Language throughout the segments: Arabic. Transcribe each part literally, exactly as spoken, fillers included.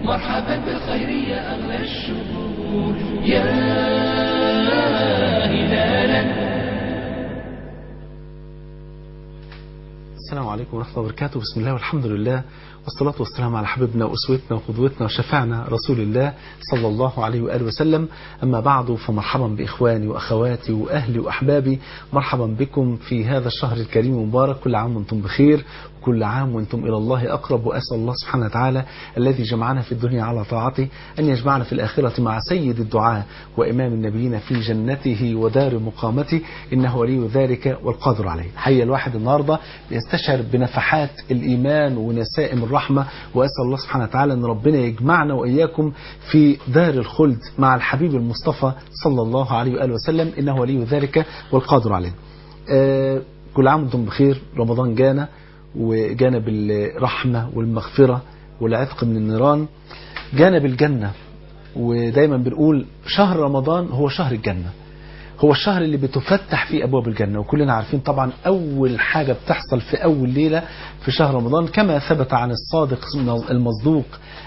مرحبا بالخير يا أغلى الشهور يا هلالا. السلام عليكم ورحمة الله وبركاته. بسم الله والحمد لله والصلاة والسلام على حبيبنا وأسوتنا وقدوتنا وشفعنا رسول الله صلى الله عليه وآله وسلم. أما بعد، فمرحبا بإخواني وأخواتي وأهلي وأحبابي، مرحبا بكم في هذا الشهر الكريم المبارك. كل عام وانتم بخير، وكل عام وانتم إلى الله أقرب. وأسأل الله سبحانه وتعالى الذي جمعنا في الدنيا على طاعته أن يجمعنا في الآخرة مع سيد الدعاء وإمام النبيين في جنته ودار مقامته، إنه ولي ذلك والقادر عليه. حي الواحد النهاردة يستشعر بنفحات الإيمان ونسائم الرحمة، وأسأل الله سبحانه وتعالى أن ربنا يجمعنا وإياكم في دار الخلد مع الحبيب المصطفى صلى الله عليه وآله وسلم، إنه ولي ذلك والقادر عليه. آه كل عام وانتم بخير. رمضان جانا وجانا بالرحمة والمغفرة والعتق من النيران، جانا بالجنة. ودايما بنقول شهر رمضان هو شهر الجنة، هو الشهر اللي بتفتح فيه أبواب الجنة. وكلنا عارفين طبعا أول حاجة بتحصل في أول ليلة في شهر رمضان، كما ثبت عن الصادق المصدوق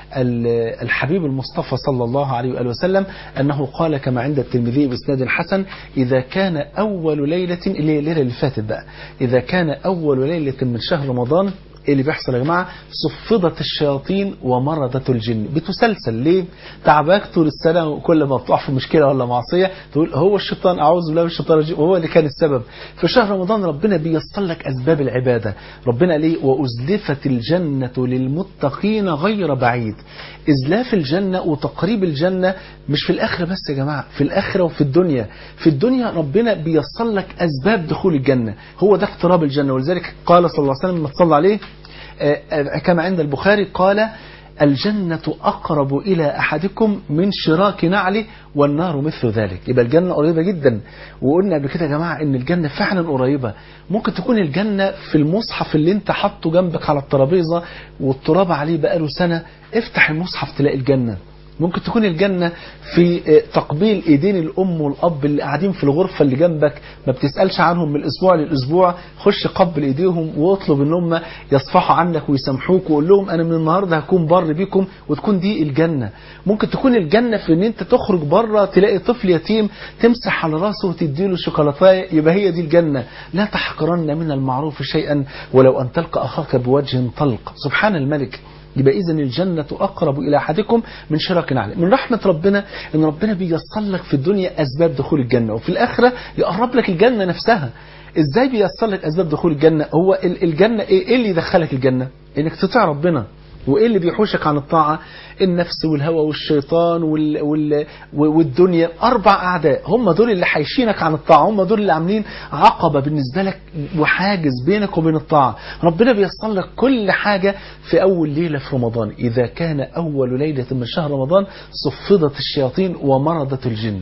الحبيب المصطفى صلى الله عليه وآله وسلم أنه قال كما عند الترمذي بإسناد حسن: إذا كان أول ليلة، اللي هي الليلة اللي فاتت بقى، إذا كان أول ليلة من شهر رمضان، اللي بيحصل يا جماعة صفدت الشياطين ومرضت الجن. بتسلسل ليه؟ تعباك طول السنة، وكل ما بتقع في مشكلة ولا معصية تقول هو الشيطان، أعوذ بالله من الشيطان الرجيم، وهو اللي كان السبب. في شهر رمضان ربنا بيصل لك أسباب العبادة. ربنا ليه؟ وأزلفت الجنة للمتقين غير بعيد. إزلاف الجنة وتقريب الجنة مش في الآخرة بس يا جماعة، في الآخرة وفي الدنيا. في الدنيا ربنا بيصل لك أسباب دخول الجنة، هو ده اقتراب الجنة. ولذلك قال صلى الله عليه وسلم ما تصلى عليه كما عند البخاري، قال: الجنة أقرب إلى أحدكم من شراك نعله والنار مثل ذلك. يبقى الجنة قريبة جدا. وقلنا قبل كده يا جماعة إن الجنة فعلا قريبة. ممكن تكون الجنة في المصحف اللي انت حطه جنبك على الترابيزة والتراب عليه بقاله سنة، افتح المصحف تلاقي الجنة. ممكن تكون الجنة في تقبيل ايدين الام والاب اللي قاعدين في الغرفة اللي جنبك، ما بتسألش عنهم من الاسبوع للاسبوع، خش قبل ايديهم واطلب ان هم يصفحوا عنك ويسامحوك، وقول لهم انا من النهاردة هكون بر بيكم، وتكون دي الجنة. ممكن تكون الجنة في ان انت تخرج بره تلاقي طفل يتيم تمسح على راسه وتديله شوكولاتايه، يبقى هي دي الجنة. لا تحقرن من المعروف شيئا ولو ان تلقى اخاك بوجه طلق. سبحان الملك. يبقى إذن الجنة أقرب إلى أحدكم من شراك نعله. من رحمة ربنا إن ربنا بيصل لك في الدنيا أسباب دخول الجنة، وفي الآخرة يقرب لك الجنة نفسها. إزاي بيصل لك أسباب دخول الجنة؟ هو الجنة إيه اللي يدخلك الجنة؟ إنك تطيع ربنا. وإيه اللي بيحوشك عن الطاعة؟ النفس والهوى والشيطان وال... وال... والدنيا. أربع أعداء هم دول اللي حيشينك عن الطاعة، هم دول اللي عاملين عقبة بالنسبة لك وحاجز بينك وبين الطاعة. ربنا بيصل لك كل حاجة في أول ليلة في رمضان. إذا كان أول ليلة من شهر رمضان صفدت الشياطين ومرضت الجن.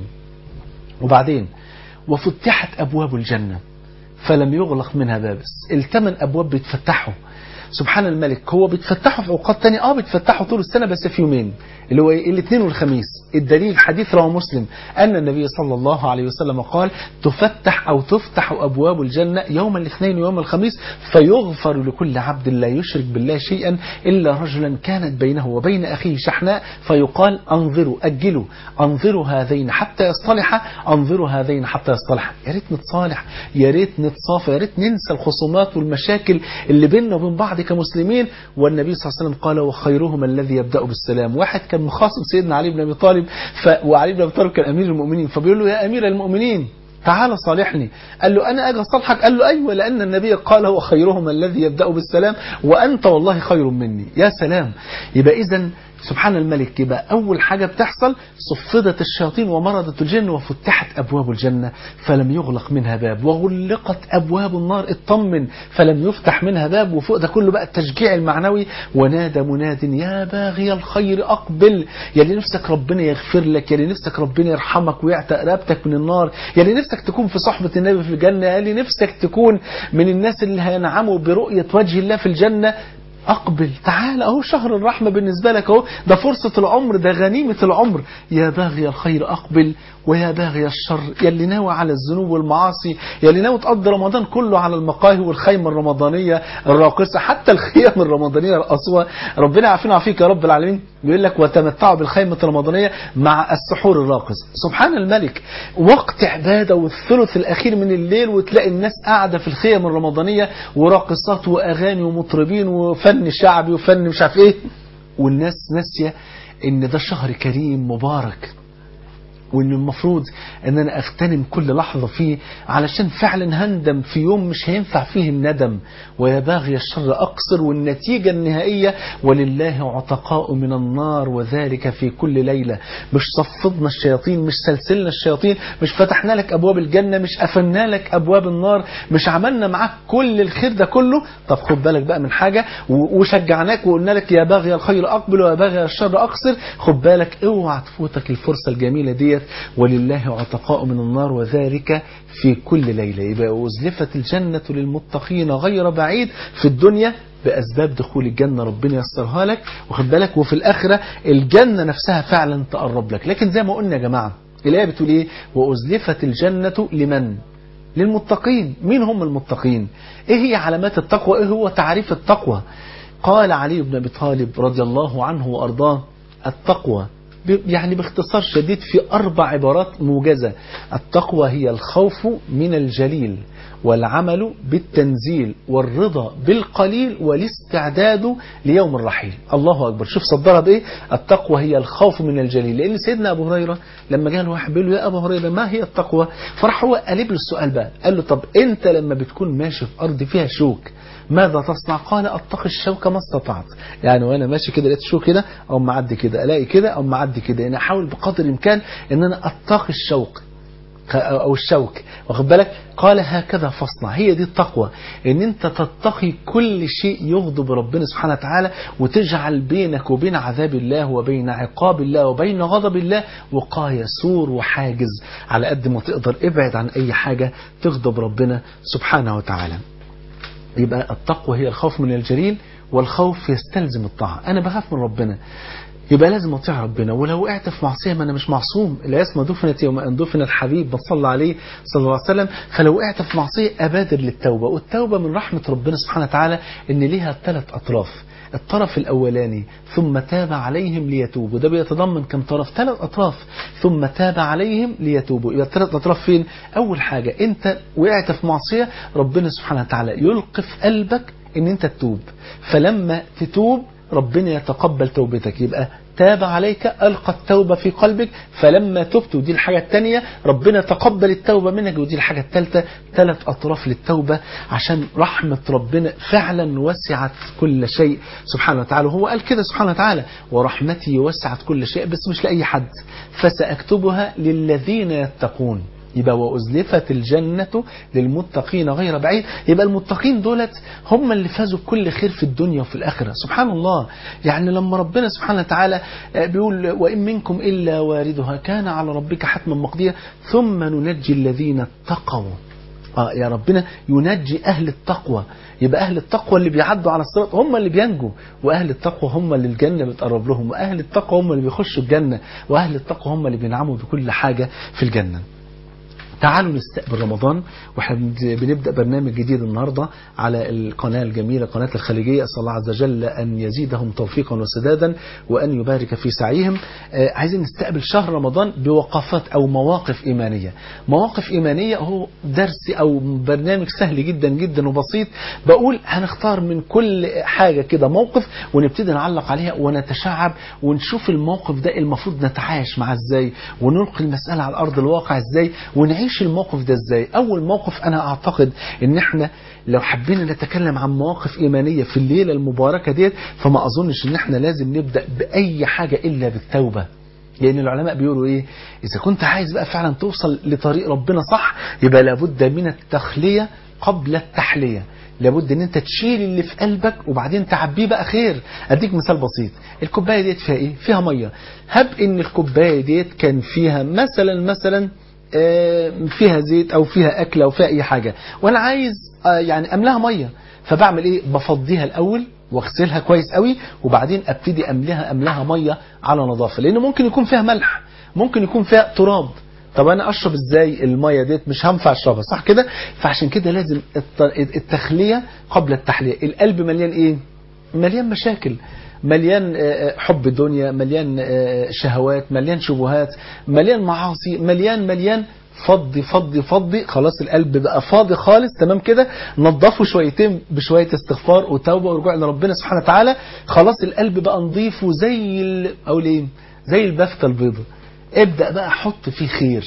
وبعدين وفتحت أبواب الجنة فلم يغلق منها باب. الثمان أبواب بيتفتحوا. سبحان الملك. هو بيتفتحوا في اوقات تانية، اه بيتفتحوا طول السنة بس في يومين، اللي هو الاثنين والخميس. الدليل حديث رواه مسلم أن النبي صلى الله عليه وسلم قال: تفتح أو تفتح أبواب الجنة يوم الاثنين ويوم الخميس، فيغفر لكل عبد لا يشرك بالله شيئا إلا رجلا كانت بينه وبين أخيه شحناء، فيقال: أنظروا أجلوا أنظروا هذين حتى يصطلح أنظروا هذين حتى يصطلح. يا ريت نتصالح، يا ريت نتصافى، يا ريت ننسى الخصومات والمشاكل اللي بيننا وبين بعض كمسلمين. والنبي صلى الله عليه وسلم قال: وخيرهم الذي يبدأ بالسلام. واحد كان مخاصم سيدنا علي بن أبي طالب، ف... وعلي بن أبي طالب كان أمير المؤمنين، فبيقول له: يا أمير المؤمنين تعال صالحني. قال له: أنا أجي أصالحك؟ قال له: أيوة، لأن النبي قال: هو خيرهم الذي يبدأ بالسلام وأنت والله خير مني. يا سلام. يبقى إذن سبحان الملك. يبقى أول حاجة بتحصل صفدت الشياطين ومرضت الجن وفتحت أبواب الجنة فلم يغلق منها باب، وغلقت أبواب النار اطمن فلم يفتح منها باب. وفوق ده كله بقى التشجيع المعنوي: ونادى مناد يا باغي الخير أقبل. يا اللي نفسك ربنا يغفر لك، يا اللي نفسك ربنا يرحمك ويعتق رقبتك من النار، يا اللي نفسك تكون في صحبة النبي في الجنة، يا اللي نفسك تكون من الناس اللي هينعموا برؤية وجه الله في الجنة، أقبل تعال. أهو شهر الرحمة بالنسبة لك، أهو ده فرصة العمر، ده غنيمة العمر. يا باغي الخير أقبل ويا باغي الشر، يا اللي ناوي على الذنوب والمعاصي، يا اللي ناوي تقضي رمضان كله على المقاهي والخيمة الرمضانية الراقصة، حتى الخيام الرمضانية رقصوها. ربنا يعافينا ويعافيك يا رب العالمين. بيقول لك وتمتعوا بالخيمة الرمضانية مع السحور الراقص. سبحان الملك، وقت عبادة والثلث الأخير من الليل وتلاقي الناس قاعدة في الخيم الرمضانية وراقصات وأغاني ومطربين وفن شعبي وفن مش عارف إيه، والناس ناسية إن ده شهر كريم مبارك، وإن المفروض أن أنا أغتنم كل لحظة فيه علشان فعلا هندم في يوم مش هينفع فيه الندم. ويا باغي الشر أقصر، والنتيجة النهائية ولله عتقاء من النار وذلك في كل ليلة. مش صفدنا الشياطين، مش سلسلنا الشياطين، مش فتحنا لك أبواب الجنة، مش قفلنا لك أبواب النار، مش عملنا معاك كل الخير ده كله. طب خد بالك بقى من حاجة، وشجعناك وقلنا لك يا باغي الخير أقبل ويا باغي الشر أقصر. خد بالك اوعى تفوتك الفرصة الجميلة ديت، ولله عتقاء من النار وذلك في كل ليلة. يبقى أزلفت الجنة للمتقين غير بعيد في الدنيا بأسباب دخول الجنة ربنا يسرها لك، وخد بالك، وفي الآخرة الجنة نفسها فعلا تقرب لك. لكن زي ما قلنا يا جماعة الآية بتقول إيه؟ وأزلفت الجنة لمن؟ للمتقين. مين هم المتقين؟ إيه هي علامات التقوى؟ إيه هو تعريف التقوى؟ قال علي بن أبي طالب رضي الله عنه وأرضاه التقوى يعني باختصار شديد في أربع عبارات موجزة: التقوى هي الخوف من الجليل، والعمل بالتنزيل، والرضا بالقليل، والاستعداد ليوم الرحيل. الله أكبر. شوف صدرها بإيه؟ التقوى هي الخوف من الجليل. لأن سيدنا أبو هريرة لما جاء واحد بيقول له يا أبو هريرة ما هي التقوى؟ فرح هو قلب له السؤال بقى، قال له طب أنت لما بتكون ماشي في أرض فيها شوك ماذا تصنع؟ قال اتقي الشوك ما استطعت. يعني وانا ماشي كده لقيت شوك كده او معدي كده، الاقي كده او معدي كده، انا احاول بقدر الامكان ان انا اتقي الشوك او الشوك، واخد بالك؟ قال هكذا فاصنع. هي دي التقوى، ان انت تتقي كل شيء يغضب ربنا سبحانه وتعالى، وتجعل بينك وبين عذاب الله وبين عقاب الله وبين غضب الله وقاية، سور وحاجز على قد ما تقدر. ابعد عن اي حاجة تغضب ربنا سبحانه وتعالى. يبقى التقوى هي الخوف من الجليل، والخوف يستلزم الطاعة. أنا بخاف من ربنا يبقى لازم أطيع ربنا، ولو وقعت في معصية ما أنا مش معصوم. العصمة دفنت يوم أن دفن الحبيب بصلى عليه صلى الله عليه وسلم. فلو وقعت في معصية أبادر للتوبة، والتوبة من رحمة ربنا سبحانه وتعالى إن ليها ثلاث أطراف. الطرف الأولاني ثم تاب عليهم ليتوبوا، ده بيتضمن كم طرف؟ ثلاث أطراف. ثم تاب عليهم ليتوبوا، يبقى الثلاث أطراف فين؟ أول حاجة أنت وقعت في معصية، ربنا سبحانه وتعالى يلقي في قلبك إن أنت تتوب، فلما تتوب ربنا يتقبل توبتك. يبقى تاب عليك، ألقى التوبة في قلبك، فلما تبت، ودي الحاجة الثانية، ربنا تقبل التوبة منك، ودي الحاجة الثالثة. ثلاث أطراف للتوبة، عشان رحمة ربنا فعلا وسعت كل شيء سبحانه وتعالى. هو قال كده سبحانه وتعالى ورحمتي وسعت كل شيء، بس مش لأي حد، فسأكتبها للذين يتقون. يبقى وأزلفت الجنة للمتقين غير بعيد. يبقى المتقين دولت هم اللي فازوا بكل خير في الدنيا وفي الآخرة. سبحان الله. يعني لما ربنا سبحانه وتعالى بيقول وإن منكم إلا واردها كان على ربك حتما مقضيا ثم ننجي الذين اتقوا. آه يا ربنا ينجي أهل التقوى. يبقى أهل التقوى اللي بيعدوا على الصراط هم اللي بينجوا، وأهل التقوى هم اللي الجنة بتقرب لهم، وأهل التقوى هم اللي بيخشوا الجنة، وأهل التقوى هم اللي بينعموا بكل حاجة في الجنة. تعالوا نستقبل رمضان، واحنا بنبدأ برنامج جديد النهاردة على القناة الجميلة قناة الخليجية. أسأل الله عز وجل أن يزيدهم توفيقا وسدادا وأن يبارك في سعيهم. آه عايزين نستقبل شهر رمضان بوقفات أو مواقف إيمانية. مواقف إيمانية هو درس أو برنامج سهل جدا جدا وبسيط. بقول هنختار من كل حاجة كده موقف ونبتدي نعلق عليها ونتشعب ونشوف الموقف ده المفروض نتعايش معاه ازاي، ونلقي المسألة على أرض الواقع ازاي، ونعيش الموقف ده ازاي. اول موقف انا اعتقد ان احنا لو حبينا نتكلم عن مواقف ايمانية في الليلة المباركة ديت، فما اظنش ان احنا لازم نبدأ باي حاجة الا بالتوبة. لان العلماء بيقولوا ايه؟ اذا كنت عايز بقى فعلا توصل لطريق ربنا صح، يبقى لابد من التخلية قبل التحلية. لابد ان انت تشيل اللي في قلبك وبعدين تعبيه بقى خير. اديك مثال بسيط، الكوبايه ديت فيها ايه؟ فيها ميه. هب ان الكوبايه ديت كان فيها مثلا مثلا فيها زيت او فيها اكل او فيها اي حاجه، وانا عايز يعني املاها ميه، فبعمل ايه؟ بفضيها الاول واغسلها كويس قوي، وبعدين ابتدي املاها املاها ميه على نظافه، لان ممكن يكون فيها ملح، ممكن يكون فيها تراب. طب انا اشرب ازاي الميه ديت؟ مش هنفع اشربها صح كده؟ فعشان كده لازم التخليه قبل التحليه. القلب مليان ايه؟ مليان مشاكل. مليان حب الدنيا، مليان شهوات، مليان شبهات، مليان معاصي، مليان مليان فضي فضي فضي. خلاص القلب بقى فاضي خالص تمام كده، نظفه شويتين بشوية استغفار وتوبة ورجوع لربنا سبحانه وتعالى، خلاص القلب بقى نظيف وزي ال... أقول إيه، زي البفتة البيضة. ابدأ بقى حط فيه خير،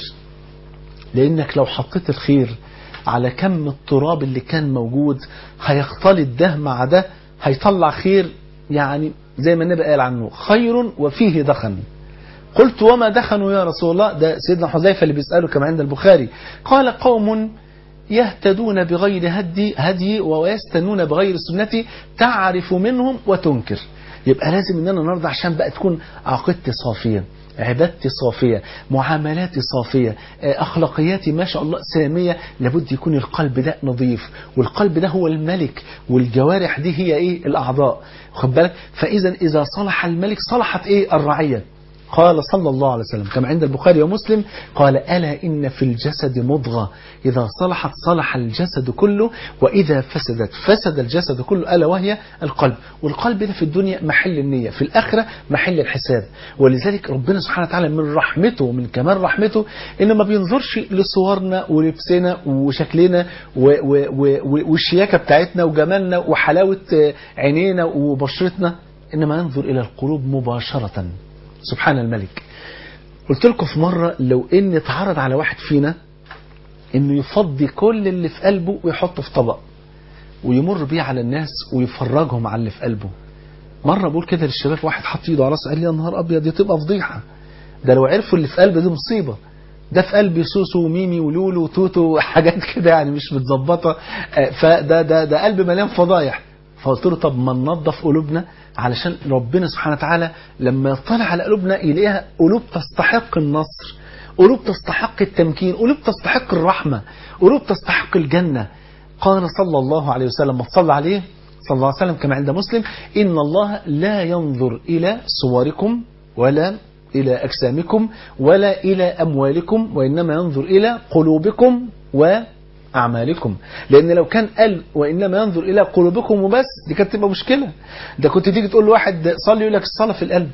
لأنك لو حطيت الخير على كم التراب اللي كان موجود هيختلط ده مع ده، هيطلع خير. يعني زي ما النبي قال عنه خير وفيه دخن. قلت وما دخنوا يا رسول الله؟ ده سيدنا حذيفة اللي بيسأله كما عند البخاري. قال قوم يهتدون بغير هدي هدي ويستنون بغير سنتي تعرف منهم وتنكر. يبقى لازم ان انا النهارده عشان بقى تكون عقيدتي صافية، عبادتي صافية، معاملاتي صافية، أخلاقياتي ما شاء الله سامية، لابد يكون القلب ده نظيف. والقلب ده هو الملك، والجوارح دي هي إيه؟ الأعضاء. خد بالك؟ فإذا إذا صلح الملك صلحت إيه؟ الرعية. قال صلى الله عليه وسلم كما عند البخاري ومسلم، قال ألا إن في الجسد مضغة إذا صلحت صلح الجسد كله وإذا فسدت فسد الجسد كله، ألا وهي القلب. والقلب ده في الدنيا محل النية، في الآخرة محل الحساب. ولذلك ربنا سبحانه وتعالى من رحمته ومن كمال رحمته إنه ما بينظرش لصورنا ولبسنا وشكلنا والشياكة بتاعتنا وجمالنا وحلاوة عينينا وبشرتنا، إنما ينظر إلى القلوب مباشرة. سبحان الملك. قلت لكم في مرة لو ان اتعرض على واحد فينا انه يفضي كل اللي في قلبه ويحطه في طبق ويمر بيه على الناس ويفرجهم على اللي في قلبه. مرة بقول كده للشباب، واحد حط ايده على راسه قال لي يا نهار ابيض دي تبقى فضيحة، ده لو عرفوا اللي في قلبه دي مصيبة، ده في قلبي سوسو وميمي ولولو وتوتو وحاجات كده يعني مش متظبطة، فده ده ده قلب مليان فضايح. فقلت له طب ما ننظف قلوبنا علشان ربنا سبحانه وتعالى لما يطلع على قلوبنا يلاقيها قلوب تستحق النصر، قلوب تستحق التمكين، قلوب تستحق الرحمة، قلوب تستحق الجنة. قال صلى الله عليه وسلم، ما تصلى عليه صلى الله عليه وسلم كما عند مسلم، إن الله لا ينظر إلى صوركم ولا إلى أجسامكم ولا إلى أموالكم وإنما ينظر إلى قلوبكم و أعمالكم. لأن لو كان قال وإنما ينظر إلى قلوبكم وبس دي كانت تبقى مشكلة. ده كنت تيجي تقول لواحد صلي يقول لك الصلاة في القلب،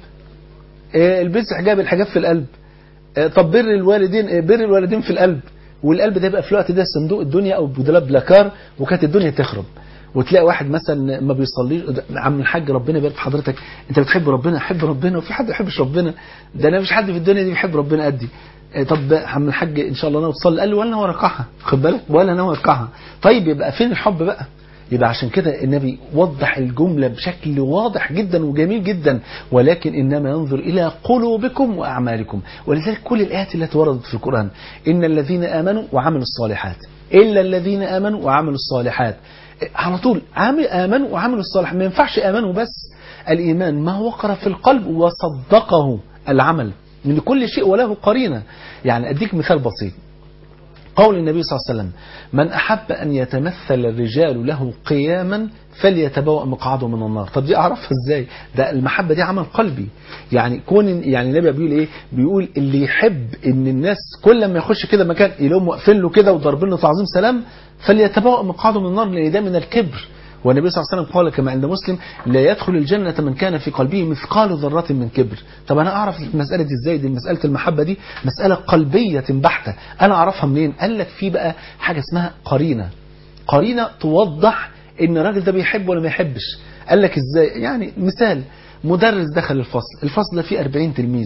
البس حجاب الحجاب في القلب، طب بر الوالدين بر الوالدين في القلب. والقلب ده يبقى في الوقت ده صندوق الدنيا أو بدولاب بلاكار وكانت الدنيا تخرب. وتلاقي واحد مثلا ما بيصليش، عم الحاج ربنا يبارك في حضرتك انت بتحب ربنا، حب ربنا، وفي حد ما يحبش ربنا؟ ده انا مش حد في الدنيا دي بيحب ربنا قدي. طب عم الحاج ان شاء الله ناوي تصلي؟ قال له ولا ناوي اركعها، خد بالك، ولا ناوي اركعها. طيب يبقى فين الحب بقى؟ يبقى عشان كده النبي وضح الجملة بشكل واضح جدا وجميل جدا، ولكن إنما ينظر إلى قلوبكم وأعمالكم. ولذلك كل الآيات التي وردت في القرآن إن الذين آمنوا وعملوا الصالحات إلا الذين آمنوا وعملوا الصالحات، على طول عامل آمنوا وعملوا الصالحات. ما ينفعش آمنوا بس، الإيمان ما وقر في القلب وصدقه العمل، من كل شيء وله قرينة. يعني أديك مثال بسيط، قول النبي صلى الله عليه وسلم من أحب أن يتمثل الرجال له قياما فليتبوأ مقعده من النار. طب دي أعرفها إزاي؟ ده المحبة دي عمل قلبي. يعني كون يعني النبي بيقول إيه؟ بيقول اللي يحب إن الناس كل ما يخش كده مكان يلاقيهم واقفين له كده وضاربين له تعظيم سلام فليتبوأ مقعده من النار، لأن ده من الكبر. والنبي صلى الله عليه وسلم قال كما عند مسلم لا يدخل الجنة من كان في قلبه مثقال ذرة من كبر. طب أنا أعرف المسألة دي إزاي؟ دي مسألة المحبة دي مسألة قلبية بحتة، أنا أعرفها منين؟ قال لك في بقى حاجة اسمها قرينة، قرينة توضح إن الراجل ده بيحب ولا ما يحبش. قال لك إزاي؟ يعني مثال، مدرس دخل الفصل، الفصل ده فيه أربعين تلميذ،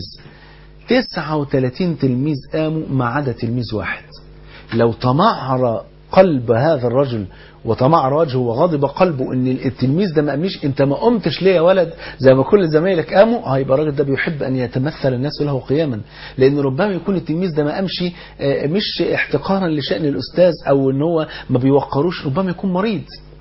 تسعة وثلاثين تلميذ قاموا ما عدا تلميذ واحد. لو تمعر قلب هذا الرجل وطمع وجهه وغضب قلبه ان التلميذ ده ما قامش، انت ما قمتش ليه يا ولد زي ما كل زمايلك قاموا، هيبقى الراجل ده بيحب ان يتمثل الناس له قياما. لان ربما يكون التلميذ ده ما قامش مش احتقارا لشأن الاستاذ او ان هو ما بيوقروش، ربما يكون مريض،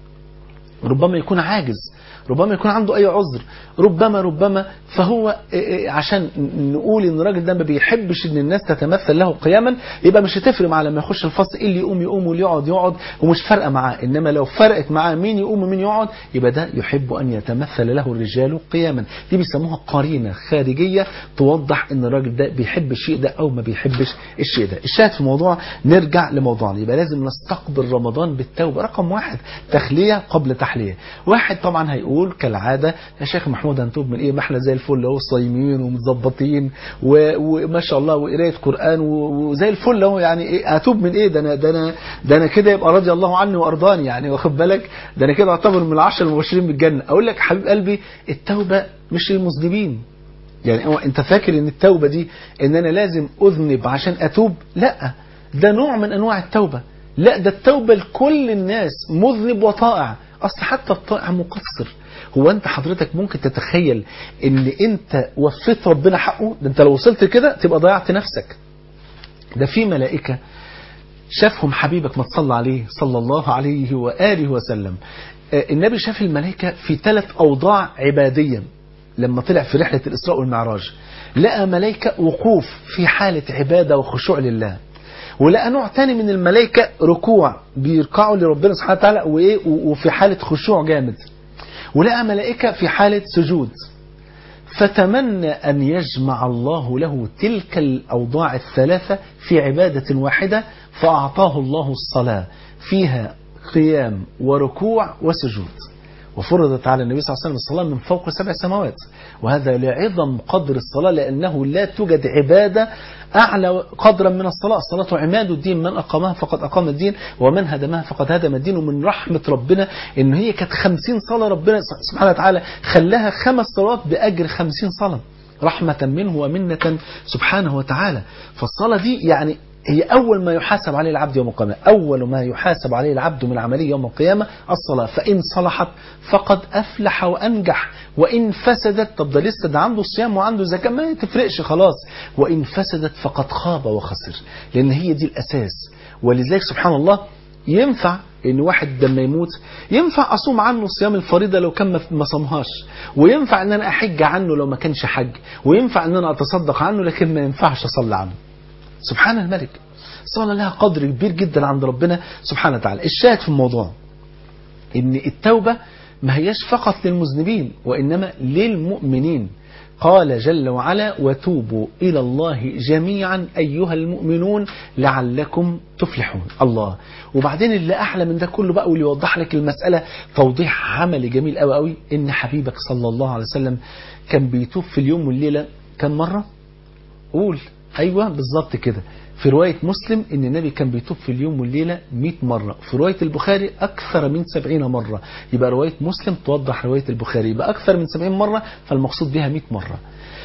ربما يكون عاجز، ربما يكون عنده اي عذر، ربما ربما فهو عشان نقول ان الراجل ده ما بيحبش ان الناس تتمثل له قياما، يبقى مش هتفرق معاه لما يخش الفصل اللي يقوم يقوم واللي يقعد يقعد ومش فارقه معاه. انما لو فرقت معاه مين يقوم ومين يقعد يبقى ده يحب ان يتمثل له الرجال قياما. دي بيسموها قرينه خارجيه توضح ان الراجل ده بيحب الشيء ده او ما بيحبش الشيء ده. الشاهد في الموضوع، نرجع لموضوعنا، يبقى لازم نستقبل رمضان بالتوبه. رقم واحد تخليه قبل تحليه. واحد طبعا هيقول يقول كالعادة يا شيخ محمود هنتوب من ايه؟ ما احنا زي الفل اهو صايمين ومتظبطين وما شاء الله وقرايه قران وزي الفل اهو، يعني ايه هتوب من ايه؟ ده انا ده انا ده انا كده يبقى رضي الله عني وارضاني يعني، واخد بالك؟ ده انا كده اعتبر من العشر المبشرين بالجنه. اقول لك حبيب قلبي التوبه مش للمذنبين. يعني هو انت فاكر ان التوبه دي ان انا لازم اذنب عشان اتوب؟ لا، ده نوع من انواع التوبه. لا، ده التوبه لكل الناس، مذنب وطائع. اصل حتى الطائع مقصر. هو انت حضرتك ممكن تتخيل ان انت وفيت ربنا حقه؟ ده انت لو وصلت كده تبقى ضيعت نفسك. ده في ملائكه شافهم حبيبك ما تصلى عليه صلى الله عليه واله وسلم. النبي شاف الملائكه في ثلاث اوضاع عباديه. لما طلع في رحلة الإسراء والمعراج لقى ملائكة وقوف في حالة عبادة وخشوع لله، ولقى نوع تاني من الملائكة ركوع بيركعوا لربنا سبحانه وتعالى وإيه وفي حالة خشوع جامد، ولقى ملائكة في حالة سجود. فتمنى أن يجمع الله له تلك الأوضاع الثلاثة في عبادة واحدة، فأعطاه الله الصلاة فيها قيام وركوع وسجود. وفرضت على النبي صلى الله عليه وسلم الصلاة من فوق سبع سماوات، وهذا لعظم قدر الصلاة، لأنه لا توجد عبادة أعلى قدرا من الصلاة. الصلاة عماد الدين، من أقامها فقد أقام الدين ومن هدمها فقد هدم الدين. ومن رحمة ربنا إن هي كانت خمسين صلاة، ربنا سبحانه وتعالى خلاها خمس صلوات بأجر خمسين صلاة، رحمة منه ومنة سبحانه وتعالى. فالصلاة دي يعني هي أول ما يحاسب عليه العبد يوم القيامة. أول ما يحاسب عليه العبد من عملية يوم القيامة الصلاة، فإن صلحت فقد أفلح وأنجح، وإن فسدت، طب ده لسه ده عنده صيام وعنده زكاة ما تفرقش خلاص، وإن فسدت فقد خاب وخسر، لأن هي دي الأساس. ولذلك سبحان الله ينفع ان واحد لما يموت ينفع اصوم عنه صيام الفريضه لو كان ما صامهاش، وينفع ان انا احج عنه لو ما كانش حج، وينفع ان انا اتصدق عنه، لكن ما ينفعش اصلي عنه. سبحان الملك. الصلاة لها قدر كبير جدا عند ربنا سبحانه وتعالى. الشاهد في الموضوع ان التوبة ما هياش فقط للمذنبين وإنما للمؤمنين. قال جل وعلا وتوبوا إلى الله جميعا أيها المؤمنون لعلكم تفلحون. الله. وبعدين اللي أحلى من ده كله بقى واللي يوضح لك المسألة توضيح عملي جميل قوي قوي، إن حبيبك صلى الله عليه وسلم كان بيتوب في اليوم والليلة كم مرة؟ قول. أيوة بالظبط كده. في رواية مسلم إن النبي كان بيتوب في اليوم والليلة مئة مرة، في رواية البخاري أكثر من سبعين مرة. يبقى رواية مسلم توضح رواية البخاري، يبقى أكثر من سبعين مرة، فالمقصود بها مئة مرة.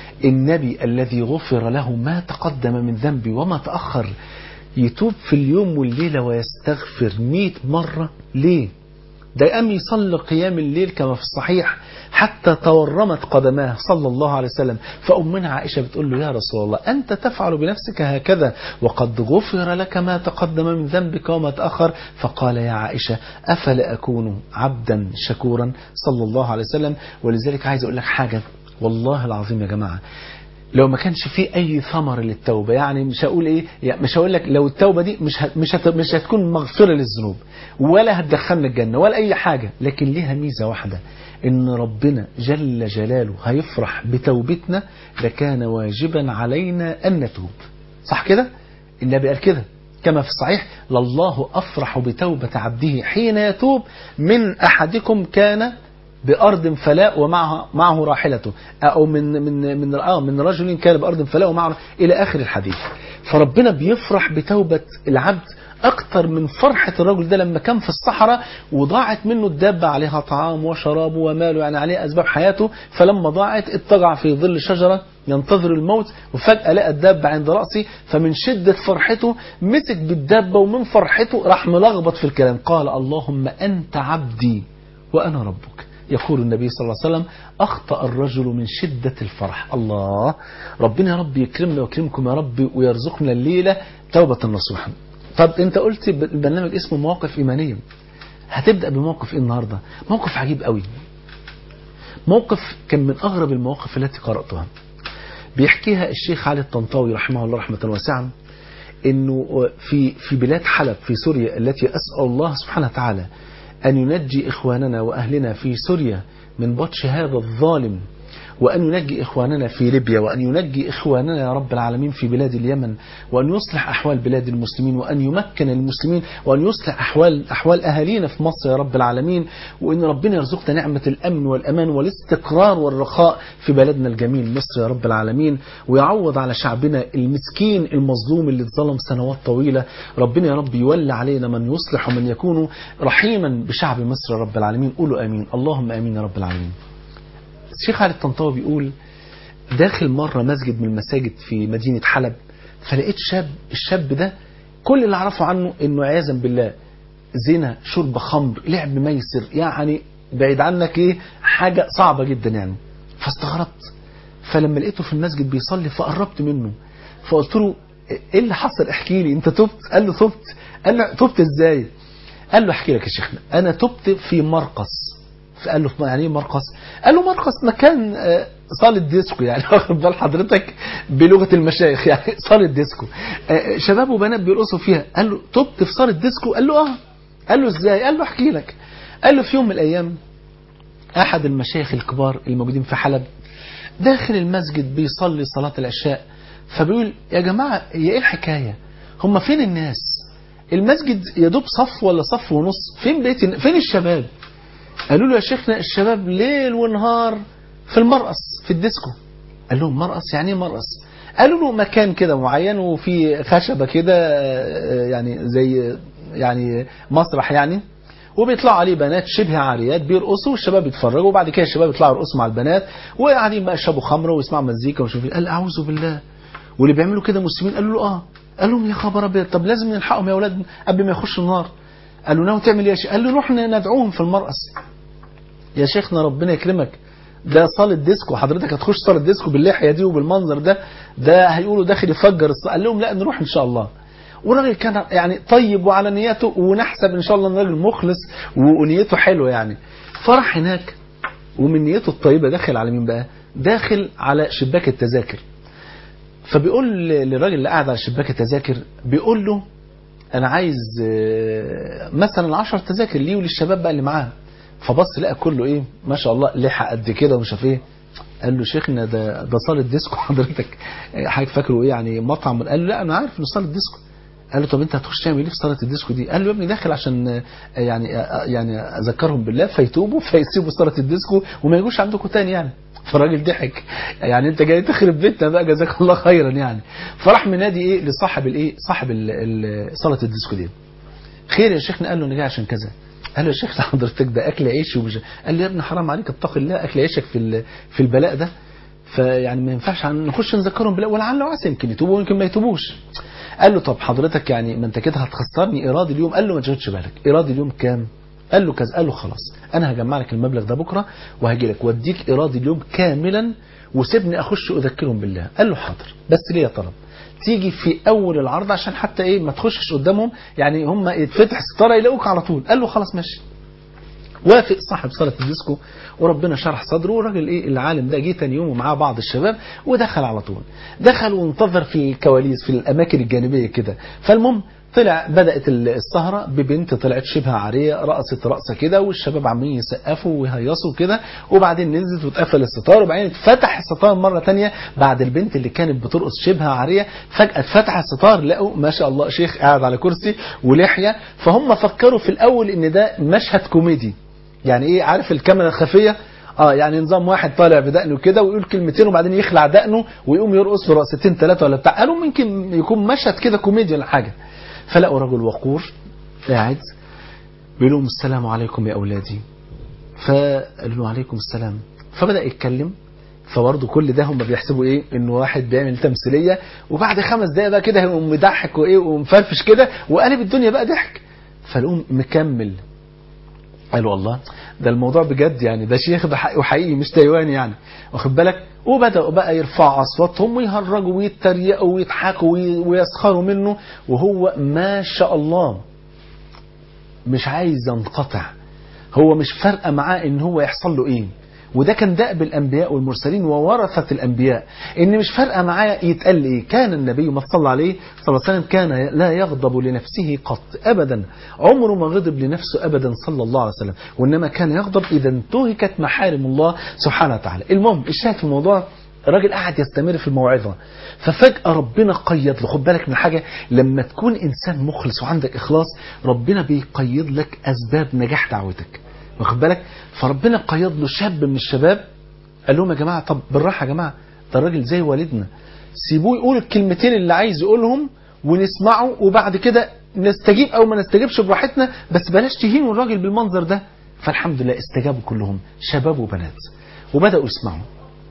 النبي الذي غفر له ما تقدم من ذنبه وما تأخر يتوب في اليوم والليلة ويستغفر مئة مرة. ليه؟ ده قام يصلي قيام الليل كما في الصحيح حتى تورمت قدماه صلى الله عليه وسلم. فأمنا عائشة بتقول له يا رسول الله أنت تفعل بنفسك هكذا وقد غفر لك ما تقدم من ذنبك وما تأخر؟ فقال يا عائشة أفلا أكون عبدا شكورا صلى الله عليه وسلم. ولذلك عايز أقول لك حاجة والله العظيم يا جماعة، لو ما كانش فيه اي ثمر للتوبه، يعني مش هقول ايه، يعني مش هقول لك لو التوبه دي مش هت مش هت مش هتكون مغفره للذنوب ولا هتدخلنا الجنه ولا اي حاجه، لكن ليها ميزه واحده، ان ربنا جل جلاله هيفرح بتوبتنا، لكان واجبا علينا ان نتوب. صح كده؟ النبي قال كده كما في الصحيح لله افرح بتوبه عبده حين يتوب من احدكم كان بأرض فلاء ومعه معه راحلته، أو من من من آه من رجل كان بأرض فلاء ومعه إلى آخر الحديث. فربنا بيفرح بتوبة العبد أكتر من فرحة الرجل ده لما كان في الصحراء وضاعت منه الدابة عليها طعام وشراب وماله، يعني عليه أسباب حياته، فلما ضاعت اضطجع في ظل شجرة ينتظر الموت، وفجأة لقى الدابة عند رأسه، فمن شدة فرحته مسك بالدابة، ومن فرحته راح ملخبط في الكلام، قال اللهم أنت عبدي وأنا ربك. يقول النبي صلى الله عليه وسلم أخطأ الرجل من شدة الفرح. الله. ربنا يا رب يكرمنا ويكرمكم يا رب ويرزقنا الليلة توبة نصوحا. طب انت قلت البرنامج اسمه مواقف إيمانية، هتبدأ بموقف ايه النهاردة؟ موقف عجيب قوي، موقف كان من أغرب المواقف التي قرأتها، بيحكيها الشيخ علي الطنطاوي رحمه الله رحمة واسعة، انه في في بلاد حلب في سوريا التي أسأل الله سبحانه وتعالى أن ينجي إخواننا وأهلنا في سوريا من بطش هذا الظالم وأن ينجي إخواننا في ليبيا، وأن ينجي إخواننا يا رب العالمين في بلاد اليمن، وأن يصلح أحوال بلاد المسلمين، وأن يمكن المسلمين، وأن يصلح أحوال أحوال أهالينا في مصر يا رب العالمين، وأن ربنا يرزقنا نعمة الأمن والأمان والاستقرار والرخاء في بلدنا الجميل مصر يا رب العالمين، ويعوض على شعبنا المسكين المظلوم اللي اتظلم سنوات طويلة. ربنا يا رب يولي علينا من يصلح ومن يكون رحيما بشعب مصر يا رب العالمين. قولوا آمين، اللهم آمين يا رب العالمين. الشيخ علي الطنطاوي بيقول داخل مرة مسجد من المساجد في مدينة حلب، فلقيت شاب، الشاب ده كل اللي اعرفه عنه انه عياذا بالله زنا، شرب خمر، لعب ميسر، يعني بعيد عنك ايه حاجة صعبة جدا يعني. فاستغربت، فلما لقيته في المسجد بيصلي فقربت منه فقلت له ايه اللي حصل، احكي لي انت تبت؟ قال له تبت. قال له تبت ازاي؟ قال له احكي لك يا شيخنا، انا تبت في مرقص. فقال له يعني ايه مرقص؟ قال له مرقص مكان صالة ديسكو، يعني واخد بال حضرتك بلغة المشايخ، يعني صالة ديسكو شباب وبنات بيرقصوا فيها. قال له تبت في صالة ديسكو؟ قال له اه. قال له ازاي؟ قال له احكي لك. قال له في يوم من الايام احد المشايخ الكبار الموجودين في حلب داخل المسجد بيصلي صلاة العشاء، فبيقول يا جماعة هي ايه الحكاية، هم فين الناس؟ المسجد يدوب صف ولا صف ونص، فين بيت فين الشباب؟ قالوا له يا شيخنا الشباب ليل ونهار في المرقص في الديسكو. قال لهم مرقص يعني ايه مرقص؟ قالوا له مكان كده معين وفي خشبة كده يعني زي يعني مسرح يعني، وبيطلعوا عليه بنات شبه عاريات بيرقصوا والشباب يتفرجوا، وبعد كده الشباب يطلعوا يرقصوا مع البنات وقاعدين بقى يشربوا خمره ويسمعوا مزيكا ويشوفوا. قال اعوذ بالله، واللي بيعملوا كده مسلمين؟ قالوا له اه. قال لهم يا خبر ابيض، طب لازم نلحقهم يا اولاد قبل ما يخشوا النار. قالوا ناوي تعمل ايه يا شيخ؟ قال له نروح ندعوهم في المرقص. يا شيخنا ربنا يكرمك، ده صالة ديسكو، حضرتك هتخش صالة ديسكو باللحية دي وبالمنظر ده، ده هيقولوا داخل يفجر الصلاة. قال لهم لا نروح ان شاء الله. والراجل كان يعني طيب وعلى نيته، ونحسب ان شاء الله ان الراجل مخلص ونيته حلوه يعني. فرح هناك ومن نيته الطيبه داخل على مين بقى؟ داخل على شباك التذاكر. فبيقول للراجل اللي قاعد على شباك التذاكر، بيقول له انا عايز مثلا عشر تذاكر ليه وللشباب بقى اللي معاه. فبص لقى كله ايه ما شاء الله لحق قد كده ومش عارف ايه. قال له شيخنا ده ده صاله ديسكو حضرتك حضرتك فاكره ايه يعني مطعم؟ قال له لا انا عارف انه صاله ديسكو. قال له طب انت هتخش تعمل ايه في صاله الديسكو دي؟ قال له يا ابني داخل عشان يعني يعني اذكرهم بالله فيتوبوا فيسيبوا صاله الديسكو وما يجوش عندكم تاني يعني. فالراجل ضحك، يعني انت جاي تخرب بيتنا بقى جزاك الله خيرا يعني. فراح منادي ايه لصاحب الايه صاحب صاله الديسكو دي، خير يا شيخنا؟ قال له انا جاي عشان كذا. قال له يا شيخ حضرتك ده اكل عيش ومش. قال له يا ابني حرام عليك اتق الله، اكل عيشك في في البلاء ده، فيعني ما ينفعش نخش نذكرهم بالله ولعل وعسى يمكن يتوبوا ويمكن ما يتوبوش. قال له طب حضرتك يعني ما انت كده هتخسرني ايراد اليوم. قال له ما تشغلش بالك، ايراد اليوم كام؟ قال له كذا. قال له خلاص انا هجمع لك المبلغ ده بكره وهجي لك واديك ايراد اليوم كاملا وسيبني اخش اذكرهم بالله. قال له حاضر، بس ليه طلب تيجي في اول العرض عشان حتى ايه ما تخشش قدامهم، يعني هم يتفتح ستاره يلاقوك على طول. قال له خلاص ماشي. وافق صاحب صاله الديسكو وربنا شرح صدره، والراجل ايه العالم ده جه تاني يوم ومعاه بعض الشباب ودخل على طول. دخل وانتظر في الكواليس في الاماكن الجانبيه كده. فالمهم طلع بدأت السهرة ببنت طلعت شبه عارية رقصت رقصة كده والشباب عمالين يسقفوا ويهيصوا كده، وبعدين نزلت واتقفل الستار وبعدين اتفتح الستار مرة تانية بعد البنت اللي كانت بترقص شبه عارية. فجأة اتفتح الستار لقوا ما شاء الله شيخ قاعد على كرسي ولحية. فهم فكروا في الأول ان ده مشهد كوميدي، يعني ايه عارف الكاميرا الخفية، اه يعني نظام واحد طالع بدقنه كده ويقول كلمتين وبعدين يخلع دقنه ويقوم يرقص في رقصتين ثلاثة ولا بتاع. قالوا ممكن يكون مشهد كده كوميديا ولا حاجة. فلقوا رجل وقور قاعد بيقول لهم السلام عليكم يا أولادي. فقالوا له عليكم السلام. فبدأ يتكلم. فبرضه كل ده هم بيحسبوا ايه انه واحد بيعمل تمثيليه، وبعد خمس دقايق بقى كده هيقوم مضحك وايه ومفرفش كده وقلب الدنيا بقى ضحك. فلقوم مكمل. قالوا الله ده الموضوع بجد يعني ده شيخ ده حقيقي وحقيقي مش تايواني يعني واخد بالك. وبدأوا بقى يرفعوا اصواتهم ويهرجوا ويتريقوا ويضحكوا ويسخروا منه، وهو ما شاء الله مش عايز ينقطع، هو مش فارقه معاه ان هو يحصل له ايه، وده كان دأب الأنبياء والمرسلين وورثة الأنبياء، إن مش فارقة معايا يتقال إيه. كان النبي ما صلى عليه صلى الله عليه وسلم كان لا يغضب لنفسه قط أبدا، عمره ما غضب لنفسه أبدا صلى الله عليه وسلم، وإنما كان يغضب إذا انتهكت محارم الله سبحانه وتعالى. المهم الشاهد في الموضوع، الراجل قاعد يستمر في الموعظة، ففجأة ربنا قيد له. خد بالك من حاجة، لما تكون إنسان مخلص وعندك إخلاص ربنا بيقيد لك أسباب نجاح دعوتك، واخد بالك؟ فربنا قيد له شاب من الشباب، قال لهم يا جماعة طب بالراحة يا جماعة، ده الراجل زي والدنا، سيبوه يقول الكلمتين اللي عايز يقولهم ونسمعه، وبعد كده نستجيب أو ما نستجيبش براحتنا، بس بلاش تهينوا الراجل بالمنظر ده. فالحمد لله استجابوا كلهم، شباب وبنات، وبدأوا يسمعوا.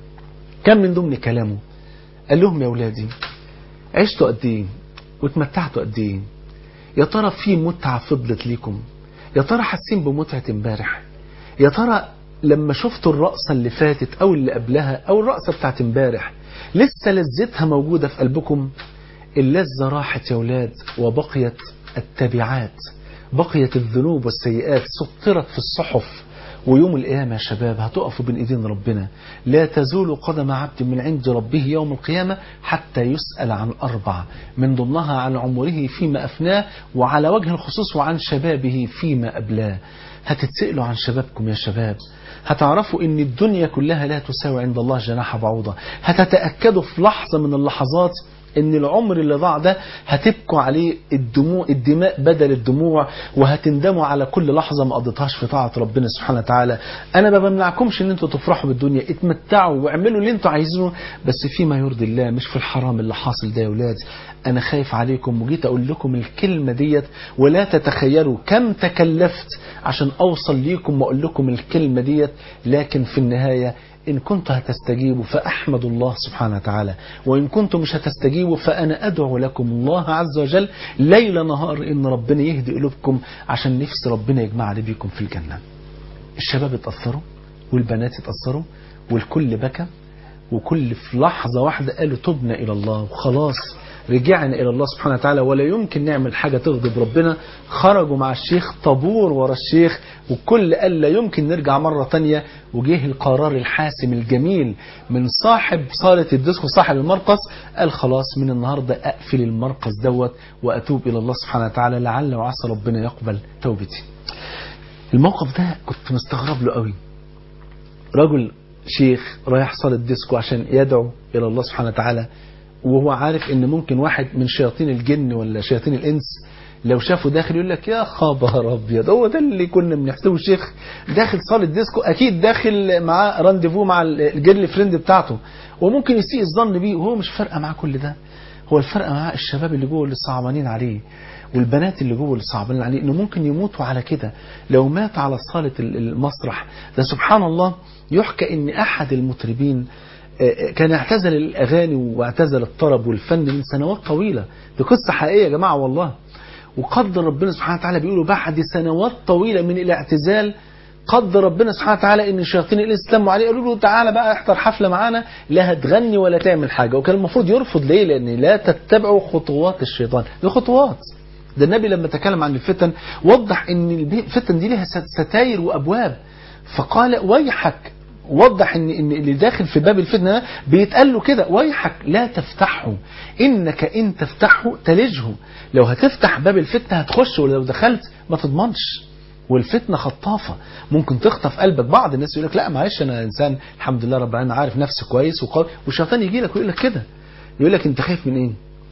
كان من ضمن كلامه قال لهم يا أولادي، عشتوا قد ايه واتمتعتوا قد ايه؟ يا ترى في متعة فضلت ليكم؟ يا ترى حاسين بمتعة امبارح؟ يا ترى لما شفتوا الرقصة اللي فاتت او اللي قبلها او الرقصة بتاعت امبارح لسه لذتها موجودة في قلبكم؟ اللذة راحت يا أولاد، وبقيت التبعات، بقيت الذنوب والسيئات سطرت في الصحف. ويوم القيامة يا شباب هتقفوا بين ايدين ربنا، لا تزول قدم عبد من عند ربه يوم القيامة حتى يسأل عن أربع، من ضمنها عن عمره فيما أفناه، وعلى وجه الخصوص وعن شبابه فيما أبلاه. هتتسألوا عن شبابكم يا شباب، هتعرفوا ان الدنيا كلها لا تساوي عند الله جناح بعوضة. هتتأكدوا في لحظة من اللحظات ان العمر اللي ضاع ده هتبكوا عليه الدموع الدماء بدل الدموع، وهتندموا على كل لحظة ما قضيتهاش في طاعة ربنا سبحانه وتعالى. انا ما بمنعكمش ان انتوا تفرحوا بالدنيا، اتمتعوا واعملوا اللي انتوا عايزينه، بس فيما يرضي الله، مش في الحرام اللي حاصل ده يا ولاد. انا خايف عليكم وجيت اقول لكم الكلمة ديت، ولا تتخيلوا كم تكلفت عشان اوصل ليكم واقول لكم الكلمة ديت. لكن في النهاية إن كنتم هتستجيبوا فأحمد الله سبحانه وتعالى، وإن كنتم مش هتستجيبوا فأنا أدعو لكم الله عز وجل ليل نهار إن ربنا يهدي قلوبكم، عشان نفس ربنا يجمعنا بيكم في الجنة. الشباب اتأثروا والبنات اتأثروا والكل بكى، وكل في لحظة واحدة قالوا تبنا إلى الله وخلاص رجعنا إلى الله سبحانه وتعالى، ولا يمكن نعمل حاجة تغضب ربنا. خرجوا مع الشيخ طابور ورا الشيخ، وكل قال لا يمكن نرجع مرة تانية. وجيه القرار الحاسم الجميل من صاحب صالة الديسكو صاحب المرقص، قال خلاص من النهاردة أقفل المرقص دوت وأتوب إلى الله سبحانه وتعالى، لعل وعسى ربنا يقبل توبتي. الموقف ده كنت مستغرب له قوي، رجل شيخ رايح صالة الديسكو عشان يدعو إلى الله سبحانه وتعالى، وهو عارف ان ممكن واحد من شياطين الجن ولا شياطين الانس لو شافه داخل يقول لك يا خبر ابيض، هو ده اللي كنا بنحسبه شيخ داخل صاله ديسكو، اكيد داخل معاه رانديفو مع الجيرل فريند بتاعته، وممكن يسيء الظن بيه، وهو مش فارقه معاه كل ده. هو الفرق معاه الشباب اللي جوه اللي صعبانين عليه، والبنات اللي جوه اللي صعبانين عليه، انه ممكن يموتوا على كده لو مات على صاله المسرح ده. سبحان الله، يحكى ان احد المطربين كان اعتزل الأغاني واعتزل الطرب والفن من سنوات طويلة. دي قصة حقيقية يا جماعة والله. وقدر ربنا سبحانه وتعالى، بيقولوا بعد سنوات طويلة من الاعتزال قدر ربنا سبحانه وتعالى ان الشياطين الانس تلموا عليه، قالوا له تعالى بقى احضر حفلة معانا، لا هتغني ولا تعمل حاجة. وكان المفروض يرفض، ليه؟ لان لا تتبعوا خطوات الشيطان، دي خطوات. ده النبي لما تكلم عن الفتن وضح ان الفتن دي لها ستاير وابواب، فقال ويحك، وضح ان ان اللي داخل في باب الفتنه بيتقال له كده ويحك لا تفتحه، انك ان تفتحه تلجه. لو هتفتح باب الفتنه هتخش، ولو دخلت ما تضمنش. والفتنه خطافه، ممكن تخطف قلبك. بعض الناس يقول لك لا معلش انا انسان الحمد لله رب العالمين عارف نفسي كويس وقوي، والشيطان يجي لك ويقول لك كده، يقول لك انت خايف من ايه؟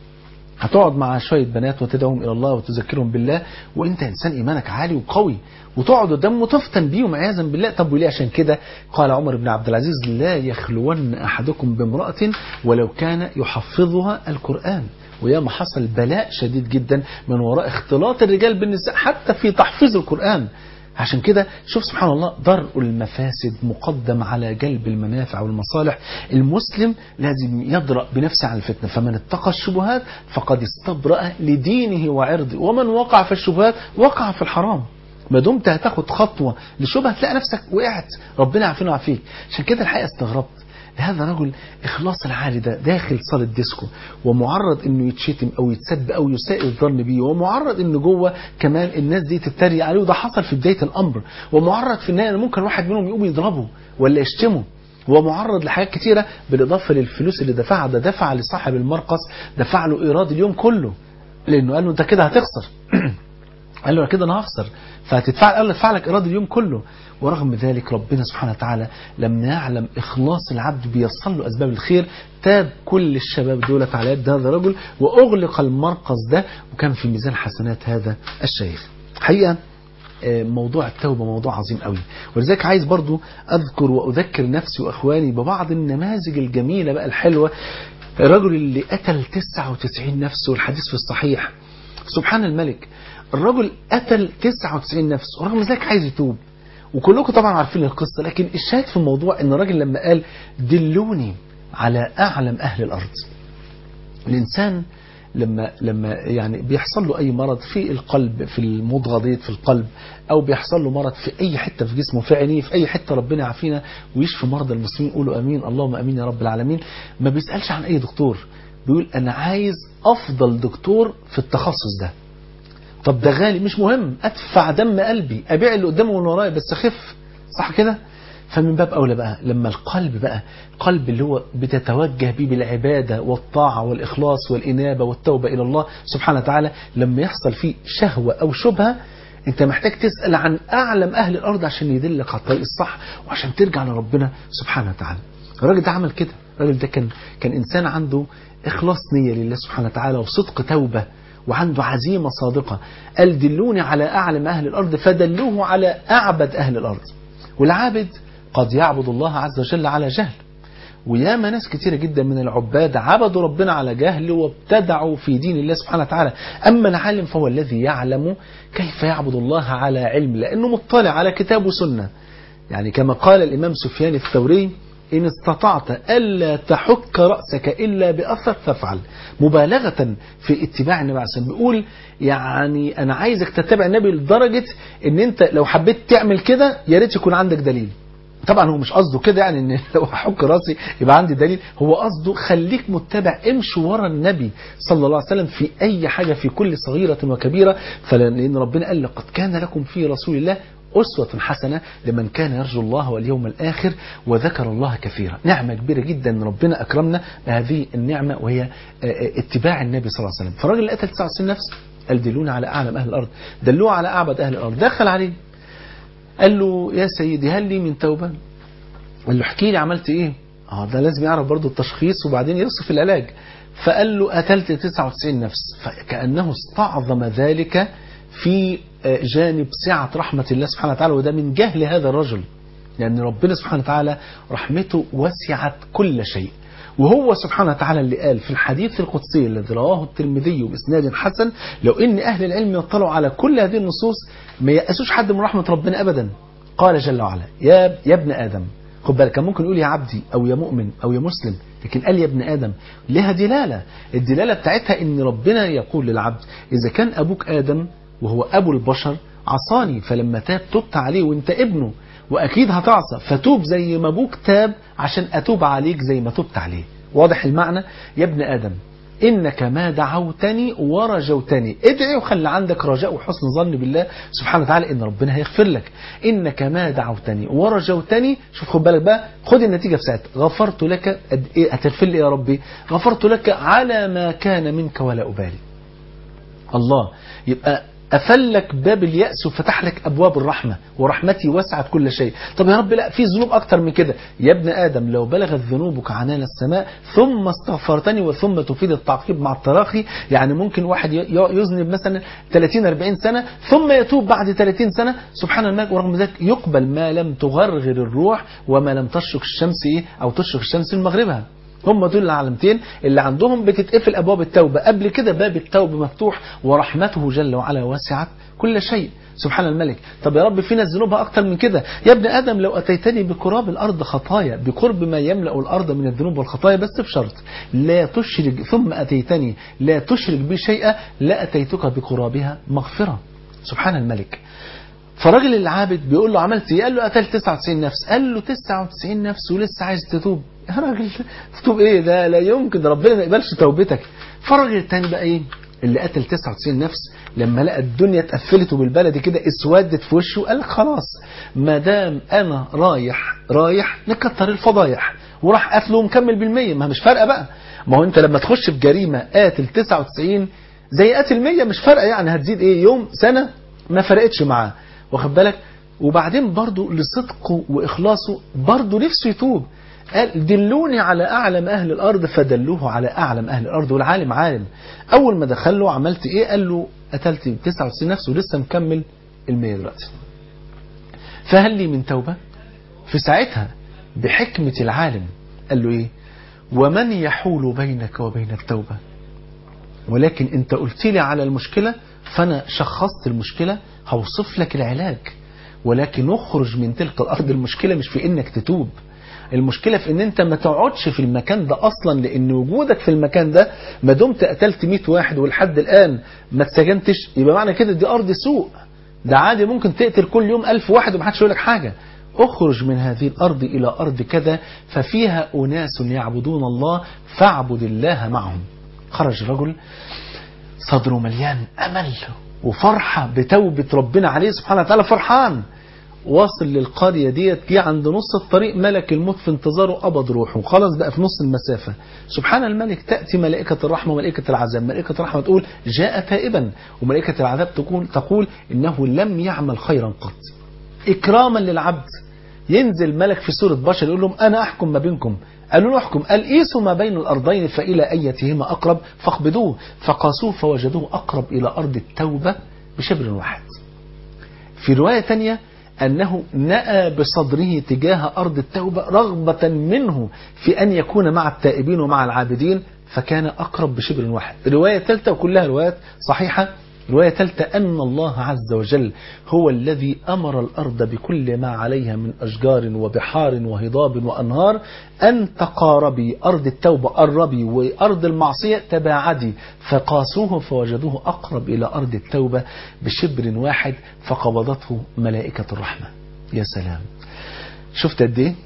هتقعد مع شوية بنات وتدعوهم إلى الله وتذكرهم بالله وإنت إنسان إيمانك عالي وقوي، وتقعد قدام وتفتن بيهم عياذا بالله. طب وليه؟ عشان كده قال عمر بن عبد العزيز لا يخلون أحدكم بامرأة ولو كان يحفظها القرآن. وياما حصل بلاء شديد جدا من وراء اختلاط الرجال بالنساء حتى في تحفيظ القرآن. عشان كده شوف سبحان الله، درء المفاسد مقدم على جلب المنافع والمصالح. المسلم لازم يدرأ بنفسه عن الفتنة، فمن اتقى الشبهات فقد استبرأ لدينه وعرضه، ومن وقع في الشبهات وقع في الحرام. ما دمت هتاخد خطوة لشبهة تلاقي نفسك وقعت، ربنا يعافينا ويعافيك. عشان كده الحقيقة استغربت هذا رجل إخلاص العالي ده داخل صالة ديسكو ومعرض إنه يتشتم أو يتسب أو يساء الظن بيه، ومعرض إنه جوه كمان الناس دي تتريق عليه، وده حصل في بداية الأمر، ومعرض في النهاية ممكن واحد منهم يقوم يضربه ولا يشتمه، ومعرض لحاجات كتيرة بالإضافة للفلوس اللي دفعها. ده دفع لصاحب المرقص دفع له إيراد اليوم كله، لأنه قال له أنت كده هتخسر قال له كده أنا هخسر فهتدفع، قال له ادفع لك إيراد اليوم كله. ورغم ذلك ربنا سبحانه وتعالى لما يعلم إخلاص العبد بيصل له أسباب الخير، تاب كل الشباب دولت على يد هذا الرجل وأغلق المرقص ده، وكان في ميزان حسنات هذا الشيخ. حقيقة موضوع التوبة موضوع عظيم قوي، ولذلك عايز برضو أذكر وأذكر نفسي وأخواني ببعض النماذج الجميلة بقى الحلوة. الرجل اللي قتل تسعة وتسعين نفس، والحديث في الصحيح، سبحان الملك، الرجل قتل تسعة وتسعين نفس ورغم ذلك عايز يتوب. وكلكم طبعا عارفين القصة، لكن الشاهد في الموضوع ان الراجل لما قال دلوني على أعلم أهل الأرض. الإنسان لما لما يعني بيحصل له أي مرض في القلب، في المضغضية في القلب، أو بيحصل له مرض في أي حتة في جسمه، في عينيه، في أي حتة، ربنا يعافينا ويشفي مرضى المسلمين، قولوا أمين اللهم أمين يا رب العالمين. ما بيسألش عن أي دكتور، بيقول أنا عايز أفضل دكتور في التخصص ده. طب ده غالي، مش مهم، أدفع دم قلبي، أبيع اللي قدامه واللي ورايا بس أخف، صح كده؟ فمن باب أولى بقى لما القلب بقى القلب اللي هو بتتوجه به بالعبادة والطاعة والإخلاص والإنابة والتوبة إلى الله سبحانه وتعالى، لما يحصل فيه شهوة أو شبهة أنت محتاج تسأل عن أعلم أهل الأرض عشان يدلك على الطريق الصح وعشان ترجع لربنا سبحانه وتعالى. الراجل ده عمل كده، الراجل ده كان كان إنسان عنده إخلاص نية لله سبحانه وتعالى وصدق توبة وعنده عزيمة صادقة. قال دلوني على أعلم أهل الأرض فدلوه على أعبد أهل الأرض. والعابد قد يعبد الله عز وجل على جهل، وياما ناس كتيرة جدا من العباد عبدوا ربنا على جهل وابتدعوا في دين الله سبحانه وتعالى. أما العالم فهو الذي يعلم كيف يعبد الله على علم، لأنه مطلع على كتاب وسنة. يعني كما قال الإمام سفيان الثوري إن استطعت ألا تحك رأسك إلا بأثر فافعل، مبالغة في اتباع النبي عليه الصلاة والسلام. بيقول يعني أنا عايزك تتبع النبي لدرجة إن أنت لو حبيت تعمل كده يا ريت يكون عندك دليل. طبعا هو مش قصده كده يعني ان لو احك راسي يبقى عندي دليل، هو قصده خليك متبع، امشي ورا النبي صلى الله عليه وسلم في اي حاجة، في كل صغيرة وكبيرة. فلان ربنا قال لقد كان لكم في رسول الله أسوة حسنة لمن كان يرجو الله واليوم الآخر وذكر الله كثيرا. نعمة كبيرة جدا ربنا أكرمنا بهذه النعمة وهي اتباع النبي صلى الله عليه وسلم. فالراجل اللي قتل تسعة وتسعين نفس قال دلونا على أعلم أهل الأرض، دلوه على أعبد أهل الأرض. دخل عليه قال له يا سيدي هل لي من توبة؟ قال له احكي لي عملت ايه؟ اه ده لازم يعرف برضو التشخيص وبعدين يوصف العلاج. فقال له قتلت تسعة وتسعين نفس. فكأنه استعظم ذلك في جانب سعة رحمة الله سبحانه وتعالى، وده من جهل هذا الرجل، لأن ربنا سبحانه وتعالى رحمته وسعت كل شيء. وهو سبحانه وتعالى اللي قال في الحديث القدسي الذي رواه الترمذي بإسناد حسن لو إن أهل العلم يطلعوا على كل هذه النصوص ما يأسوش حد من رحمة ربنا أبدا. قال جل وعلا يا يا ابن آدم، خد بالك كان ممكن يقول يا عبدي أو يا مؤمن أو يا مسلم، لكن قال يا ابن آدم لها دلالة. الدلالة بتاعتها إن ربنا يقول للعبد إذا كان أبوك آدم وهو أبو البشر عصاني، فلما تاب تبت عليه وانت ابنه وأكيد هتعصى، فتوب زي ما أبوك تاب عشان أتوب عليك زي ما تبت عليه. واضح المعنى؟ يا ابن آدم إنك ما دعوتني ورجوتني، ادعي وخلي عندك رجاء وحسن ظن بالله سبحانه وتعالى إن ربنا هيغفر لك. إنك ما دعوتني ورجوتني، شوف خد بالك بقى، خد النتيجة في ساعتها، غفرت لك. إيه هتغفر لي يا ربي؟ غفرت لك على ما كان منك ولا أبالي. الله، يبقى أفلك باب اليأس وفتح لك أبواب الرحمة، ورحمتي وسعت كل شيء. طب يا رب لا، في ذنوب أكتر من كده. يا ابن آدم لو بلغت ذنوبك عنان السماء ثم استغفرتني، وثم تفيد التعقيب مع التراخي، يعني ممكن واحد يذنب مثلا ثلاثين أربعين سنة ثم يتوب بعد ثلاثين سنة سبحان الملك، ورغم ذلك يقبل ما لم تغرغر الروح وما لم تشرق الشمس إيه أو تشرق الشمس من مغربها. هم دول العلامتين اللي عندهم بتتقفل أبواب التوبة. قبل كده باب التوبة مفتوح، ورحمته جل وعلا وسعت كل شيء سبحان الملك. طب يا رب في ناس ذنوبها أكتر من كده. يا ابن آدم لو أتيتني بقراب الأرض خطايا، بقرب ما يملأ الأرض من الذنوب والخطايا، بس بشرط لا تشرك، ثم أتيتني لا تشرك بي شيئا لا أتيتك بقرابها مغفرة سبحان الملك. فالراجل العابد بيقول له عملت ايه؟ قال له قتلت تسعة وتسعين نفس. قال له تسعة وتسعين نفس ولسه عايز تتوب؟ يا راجل تتوب ايه ده؟ لا يمكن، ربنا ما يقبلش توبتك. فالراجل التاني بقى ايه اللي قتل تسعة وتسعين نفس، لما لقى الدنيا اتقفلت وبالبلدي كده اسودت في وشه، قال خلاص ما دام انا رايح رايح نكتر الفضايح، وراح قتله ومكمل بالمية. ما مش فارقه بقى، ما هو انت لما تخش في جريمه قاتل تسعة وتسعين زي قاتل مية مش فارقه يعني، هتزيد ايه يوم سنه ما فرقتش معاه، واخد بالك. وبعدين برضو لصدقه واخلاصه برضو نفسه يتوب، قال دلوني على أعلم أهل الأرض، فدلوه على أعلم أهل الأرض، والعالم عالم. أول ما دخل له عملت إيه؟ قال له قتلت تسعة وتسعين نفس ولسه مكمل المية دلوقتي، فهل لي من توبة؟ في ساعتها بحكمة العالم قال له إيه؟ ومن يحول بينك وبين التوبة؟ ولكن أنت قلت لي على المشكلة، فأنا شخصت المشكلة، هوصف لك العلاج، ولكن اخرج من تلك الأرض. المشكلة مش في إنك تتوب، المشكلة في ان انت ما تقعدش في المكان ده اصلا، لان وجودك في المكان ده ما دمت قتلت مية واحد ولحد الان ما اتسجنتش، يبقى معنى كده دي ارض سوء. ده عادي ممكن تقتل كل يوم الف واحد ومحدش يقول لك حاجة. اخرج من هذه الارض الى ارض كذا ففيها اناس يعبدون الله فاعبد الله معهم. خرج رجل صدره مليان امل وفرحة بتوبة ربنا عليه سبحانه وتعالى، فرحان. واصل للقرية ديت، جه عند نص الطريق ملك الموت في انتظاره، قبض روحه، خلاص بقى في نص المسافة. سبحان الملك، تأتي ملائكة الرحمة وملائكة العذاب. ملائكة الرحمة تقول جاء تائبا، وملائكة العذاب تقول تقول إنه لم يعمل خيرا قط. إكراما للعبد ينزل ملك في سورة بشر يقول لهم أنا أحكم ما بينكم. قالوا له احكم، قال قيسوا ما بين الأرضين فإلى أيتهما أقرب فاقبضوه، فقاسوه فوجدوه أقرب إلى أرض التوبة بشبر واحد. في رواية تانية أنه نأى بصدره تجاه أرض التوبة رغبة منه في أن يكون مع التائبين ومع العابدين، فكان أقرب بشبر واحد. رواية ثالثة وكلها روايات صحيحة، رواية ثالثة أن الله عز وجل هو الذي أمر الأرض بكل ما عليها من أشجار وبحار وهضاب وأنهار أن تقاربي، أرض التوبة قربي وأرض المعصية تباعدي، فقاسوه فوجدوه أقرب إلى أرض التوبة بشبر واحد، فقبضته ملائكة الرحمة. يا سلام، شفت قد ايه؟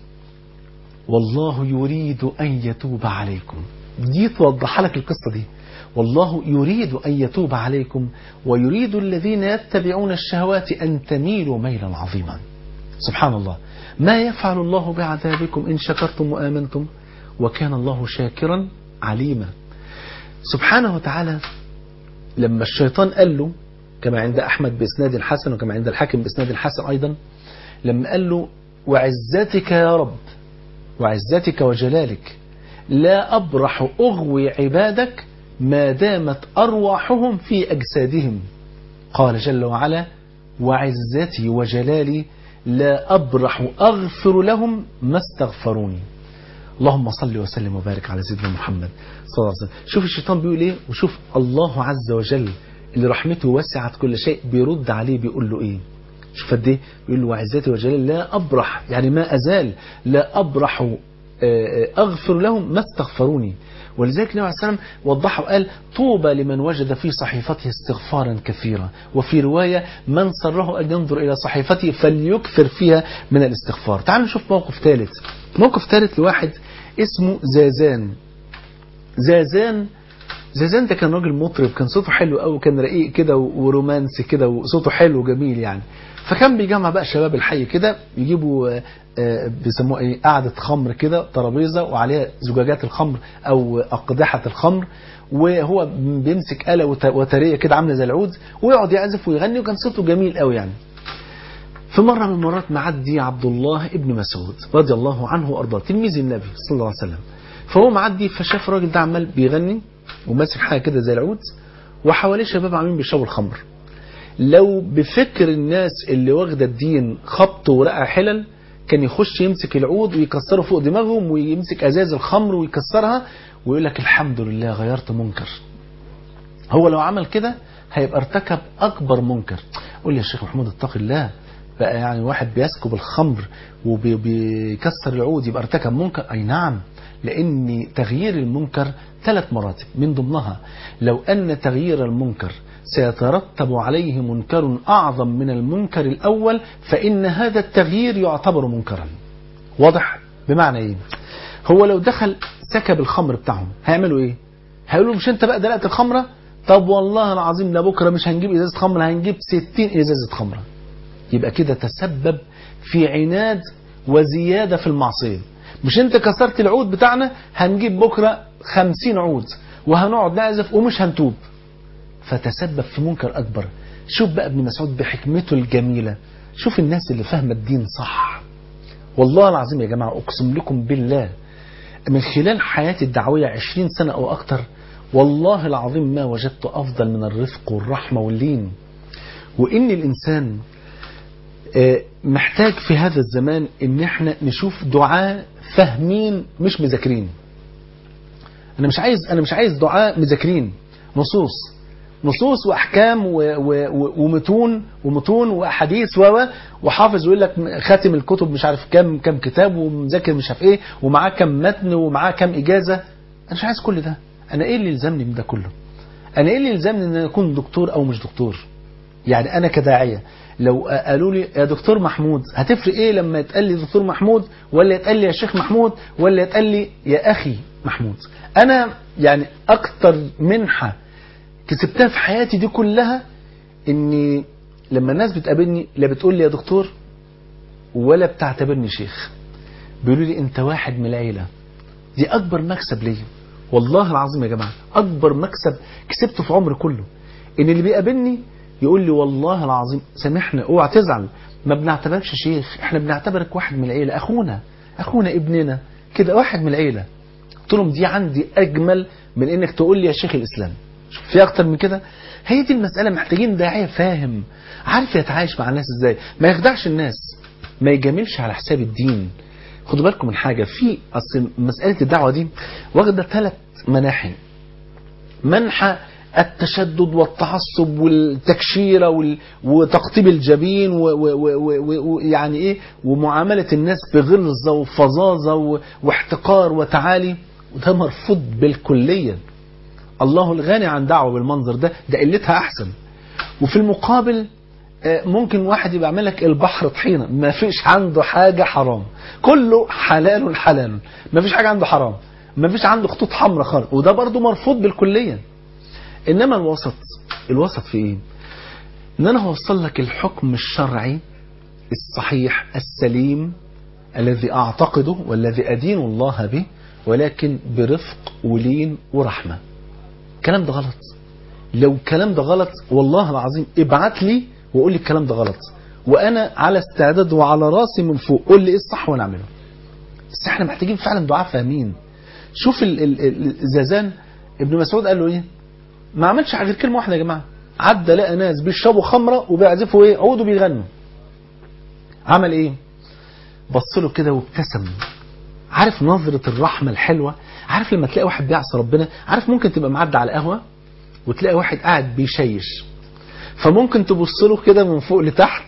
والله يريد أن يتوب عليكم. دي توضح لك القصة دي، والله يريد أن يتوب عليكم ويريد الذين يتبعون الشهوات أن تميلوا ميلا عظيما. سبحان الله، ما يفعل الله بعذابكم إن شكرتم وآمنتم وكان الله شاكرا عليما. سبحانه وتعالى لما الشيطان قال له كما عند أحمد بإسناد حسن وكما عند الحاكم بإسناد حسن أيضا، لما قال له وعزتك يا رب وعزتك وجلالك لا أبرح أغوي عبادك ما دامت أرواحهم في أجسادهم، قال جل وعلا وعزتي وجلالي لا أبرح أغفر لهم ما استغفروني. اللهم صل وسلم وبارك على سيدنا محمد صلى الله عليه وسلم. شوف الشيطان بيقول ايه، وشوف الله عز وجل اللي رحمته وسعت كل شيء بيرد عليه بيقول له ايه. شوف قد ايه بيقول له وعزتي وجلالي لا أبرح، يعني ما أزال لا أبرح أغفر لهم ما استغفروني. ولذلك النبي عليه الصلاة والسلام وضحه وقال طوبى لمن وجد في صحيفته استغفارا كثيرا، وفي رواية من سره أن ينظر إلى صحيفته فليكثر فيها من الاستغفار. تعالوا نشوف موقف ثالث. موقف ثالث لواحد اسمه زازان. زازان زازان ده كان راجل مطرب، كان صوته حلو قوي، كان رقيق كده ورومانسي كده وصوته حلو وجميل يعني. فكان بيجمع بقى شباب الحي كده، يجيبوا بيسموها ايه قعدة خمر كده، ترابيزة وعليها زجاجات الخمر او اقدحة الخمر، وهو بيمسك آلة وترية كده عاملة زي العود ويقعد يعزف ويغني، وكان صوته جميل قوي يعني. في مرة من المرات معدي عبد الله ابن مسعود رضي الله عنه وارضاه تلميذ النبي صلى الله عليه وسلم، فهو معدي فشاف الراجل ده عمال بيغني وماسك حاجة كده زي العود وحواليه شباب عاملين بيشربوا الخمر. لو بفكر الناس اللي واخده الدين خبط ورقع حلل كان يخش يمسك العود ويكسره فوق دماغهم، ويمسك ازاز الخمر ويكسرها ويقول لك الحمد لله غيرت منكر. هو لو عمل كده هيبقى ارتكب اكبر منكر. قول لي يا شيخ محمود اتق الله، بقى يعني واحد بيسكب الخمر وبيكسر العود يبقى ارتكب منكر؟ اي نعم، لان تغيير المنكر ثلاث مراتب، من ضمنها لو ان تغيير المنكر سيترتب عليه منكر أعظم من المنكر الأول فإن هذا التغيير يعتبر منكرا. واضح؟ بمعنى إيه؟ هو لو دخل سكب الخمر بتاعهم هيعملوا ايه؟ هيقولوا مش انت بقى دلقت الخمره؟ طب والله العظيم ده بكره مش هنجيب ازازه خمره، هنجيب ستين ازازه خمره. يبقى كده تسبب في عناد وزياده في المعصيه. مش انت كسرت العود بتاعنا، هنجيب بكره خمسين عود وهنقعد نعزف ومش هنتوب. فتسبب في منكر اكبر. شوف بقى ابن مسعود بحكمته الجميله، شوف الناس اللي فاهمه الدين صح. والله العظيم يا جماعه اقسم لكم بالله من خلال حياتي الدعويه عشرين سنه او اكتر، والله العظيم ما وجدت افضل من الرفق والرحمه واللين. وان الانسان محتاج في هذا الزمان ان احنا نشوف دعاء فاهمين مش مذاكرين. انا مش عايز انا مش عايز دعاء مذاكرين نصوص نصوص واحكام و... و... ومتون ومتون واحاديث و وحافظ ويقول لك خاتم الكتب مش عارف كام كام كتاب ومذاكر مش عارف ايه ومعاه كام متن ومعاه كام اجازه. انا مش عايز كل ده. انا ايه اللي يلزمني من ده كله؟ انا ايه اللي يلزمني ان انا اكون دكتور او مش دكتور؟ يعني انا كداعيه لو قالوا لي يا دكتور محمود، هتفرق ايه لما يتقال لي دكتور محمود ولا يتقال لي يا شيخ محمود ولا يتقال لي يا اخي محمود؟ انا يعني اكتر منحه كسبتها في حياتي دي كلها اني لما الناس بتقابلني لا بتقول لي يا دكتور ولا بتعتبرني شيخ، بيقولوا لي انت واحد من العيله. دي اكبر مكسب ليا والله العظيم يا جماعه، اكبر مكسب كسبته في عمري كله، ان اللي بيقابلني يقول لي والله العظيم سامحنا اوعى تزعل، ما بنعتبركش شيخ، احنا بنعتبرك واحد من العيله، اخونا اخونا ابننا كده، واحد من العيله. قلت لهم دي عندي اجمل من انك تقول لي يا شيخ الاسلام. شوف في اكتر من كده؟ هي دي المساله. محتاجين داعيه فاهم عارف يتعايش مع الناس ازاي، ما يخدعش الناس، ما يجاملش على حساب الدين. خدوا بالكم من حاجه، في اصل مساله الدعوه دي واخده ثلاث مناحي. منحى التشدد والتعصب والتكشيره وال... وتقطيب الجبين ويعني ايه ومعامله الناس بغلظه وفظاظه و... واحتقار وتعالي، وده مرفوض بالكليه. الله الغني عن دعوه بالمنظر ده، ده قلتها احسن. وفي المقابل ممكن واحد يبقى عامل لك البحر طحينه، ما فيش عنده حاجه حرام، كله حلال حلال، ما فيش حاجه عنده حرام، ما فيش عنده خطوط حمراء خالص، وده برضو مرفوض بالكليه. انما الوسط، الوسط في ايه؟ ان انا هوصل لك الحكم الشرعي الصحيح السليم الذي اعتقده والذي ادين الله به، ولكن برفق ولين ورحمه. الكلام ده غلط. لو الكلام ده غلط والله العظيم ابعت لي وقول لي الكلام ده غلط، وانا على استعداد وعلى راسي من فوق، قول لي ايه الصح وانا اعمله. بس احنا محتاجين فعلا دعاء فاهمين. شوف الزازان ابن مسعود قال له ايه؟ ما عملش غير كلمه واحده يا جماعه، عدى لقى ناس بيشربوا خمره وبيعزفوا ايه؟ عود وبيغنوا. عمل ايه؟ بص له كده وابتسم. عارف نظره الرحمه الحلوه؟ عارف لما تلاقي واحد بيعصي ربنا، عارف ممكن تبقى معدي على قهوه وتلاقي واحد قاعد بيشيش، فممكن تبص له كده من فوق لتحت،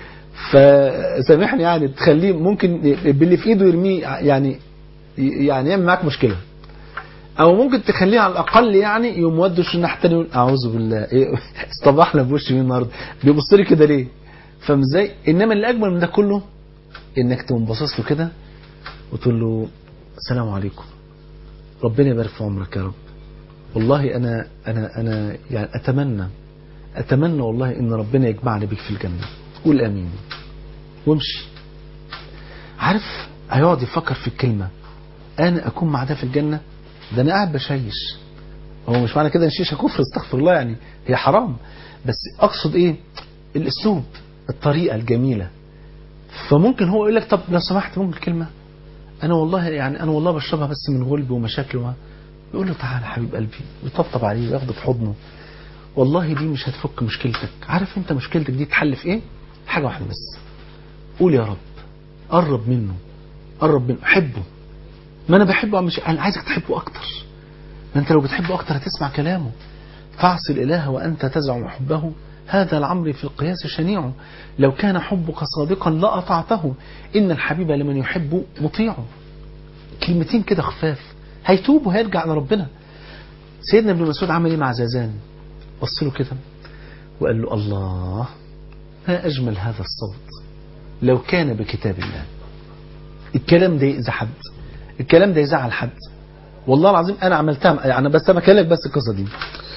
فسامحني يعني تخليه ممكن باللي في ايده يرميه، يعني يعني يعمل معاك مشكله. او ممكن تخليه على الاقل يعني يقوم ودش الناحيه الثانيه يقول اعوذ بالله ايه اصطبحنا بوشي مين النهارده، بيبص لي كده ليه؟ فاهم ازاي؟ انما اللي اجمل من ده كله انك تقوم باصص له كده وتقول له السلام عليكم، ربنا يبارك في عمرك يا رب، والله انا انا انا يعني اتمنى اتمنى والله ان ربنا يجمعني بك في الجنه، قول امين وامشي. عارف هيقعد يفكر في الكلمه، انا اكون مع ده في الجنه، ده انا قاعد بشيش. هو مش معنى كده ان الشيشه كفر، استغفر الله، يعني هي حرام، بس اقصد ايه؟ الاسلوب، الطريقه الجميله. فممكن هو يقول لك طب لو سمحت ممكن كلمه، انا والله يعني انا والله بشربها بس من غلبي ومشاكل و... يقول له تعالى حبيب قلبي، يطبطب عليه وياخده في حضنه، والله دي مش هتفك مشكلتك. عارف انت مشكلتك دي تحل في ايه؟ حاجه واحده بس، قول يا رب، قرب منه، قرب منه، حبه. ما انا بحبه، مش انا عايزك تحبه اكتر. ما انت لو بتحبه اكتر هتسمع كلامه. فاعصي الاله وانت تزعم حبه، هذا العمر في القياس شنيع، لو كان حبك صادقا لاطعته، ان الحبيب لمن يحب مطيع. كلمتين كده خفاف، هيتوب وهيرجع لربنا. سيدنا ابن مسعود عمل ايه مع زازان؟ بص له كده وقال له الله ما اجمل هذا الصوت، لو كان بكتاب الله. الكلام ده يأذي حد؟ الكلام ده يزعل حد، والله العظيم انا عملتها يعني، بس انا بكلمك بس القصه دي.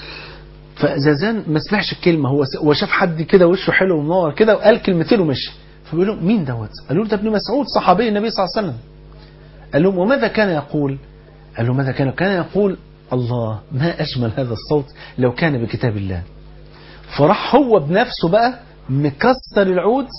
فزازان ما سمعش الكلمه، هو هو شاف حد كده وشه حلو ومنور كده وقال كلمتين ومشي. فبيقول لهم مين دوت؟ قالوا له ده ابن مسعود صحابي النبي صلى الله عليه وسلم. قال لهم وماذا كان يقول؟ قال له ماذا كان؟ كان يقول الله ما أجمل هذا الصوت لو كان بكتاب الله. فراح هو بنفسه بقى مكسر العود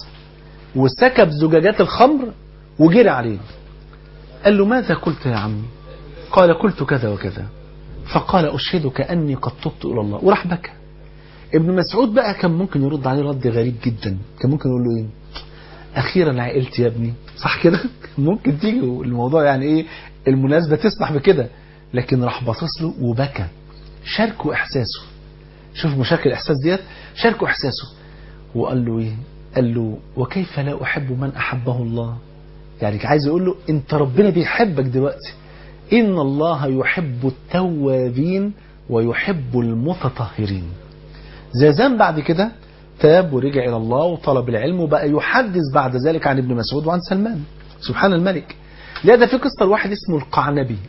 وسكب زجاجات الخمر وجري عليه. قال له ماذا قلت يا عمي؟ قال قلت كذا وكذا. فقال أشهدك أني قد تبت إلى الله، وراح بكى. ابن مسعود بقى كان ممكن يرد عليه رد غريب جدا، كان ممكن يقول له ايه؟ أخيرا عقلت يا ابني، صح كده؟ ممكن تيجي الموضوع يعني ايه المناسبة تسمح بكده، لكن راح باصص له وبكى، شاركوا إحساسه. شوف مشاكل الإحساس ديت، شاركوا إحساسه. وقال له ايه؟ قال له وكيف لا أحب من أحبه الله؟ يعني عايز يقول له انت ربنا بيحبك دلوقتي، إن الله يحب التوابين ويحب المتطهرين. زازان بعد كده تاب ورجع إلى الله وطلب العلم، وبقى يحدث بعد ذلك عن ابن مسعود وعن سلمان. سبحان الملك. لا ده في قصة الواحد اسمه القعنبي.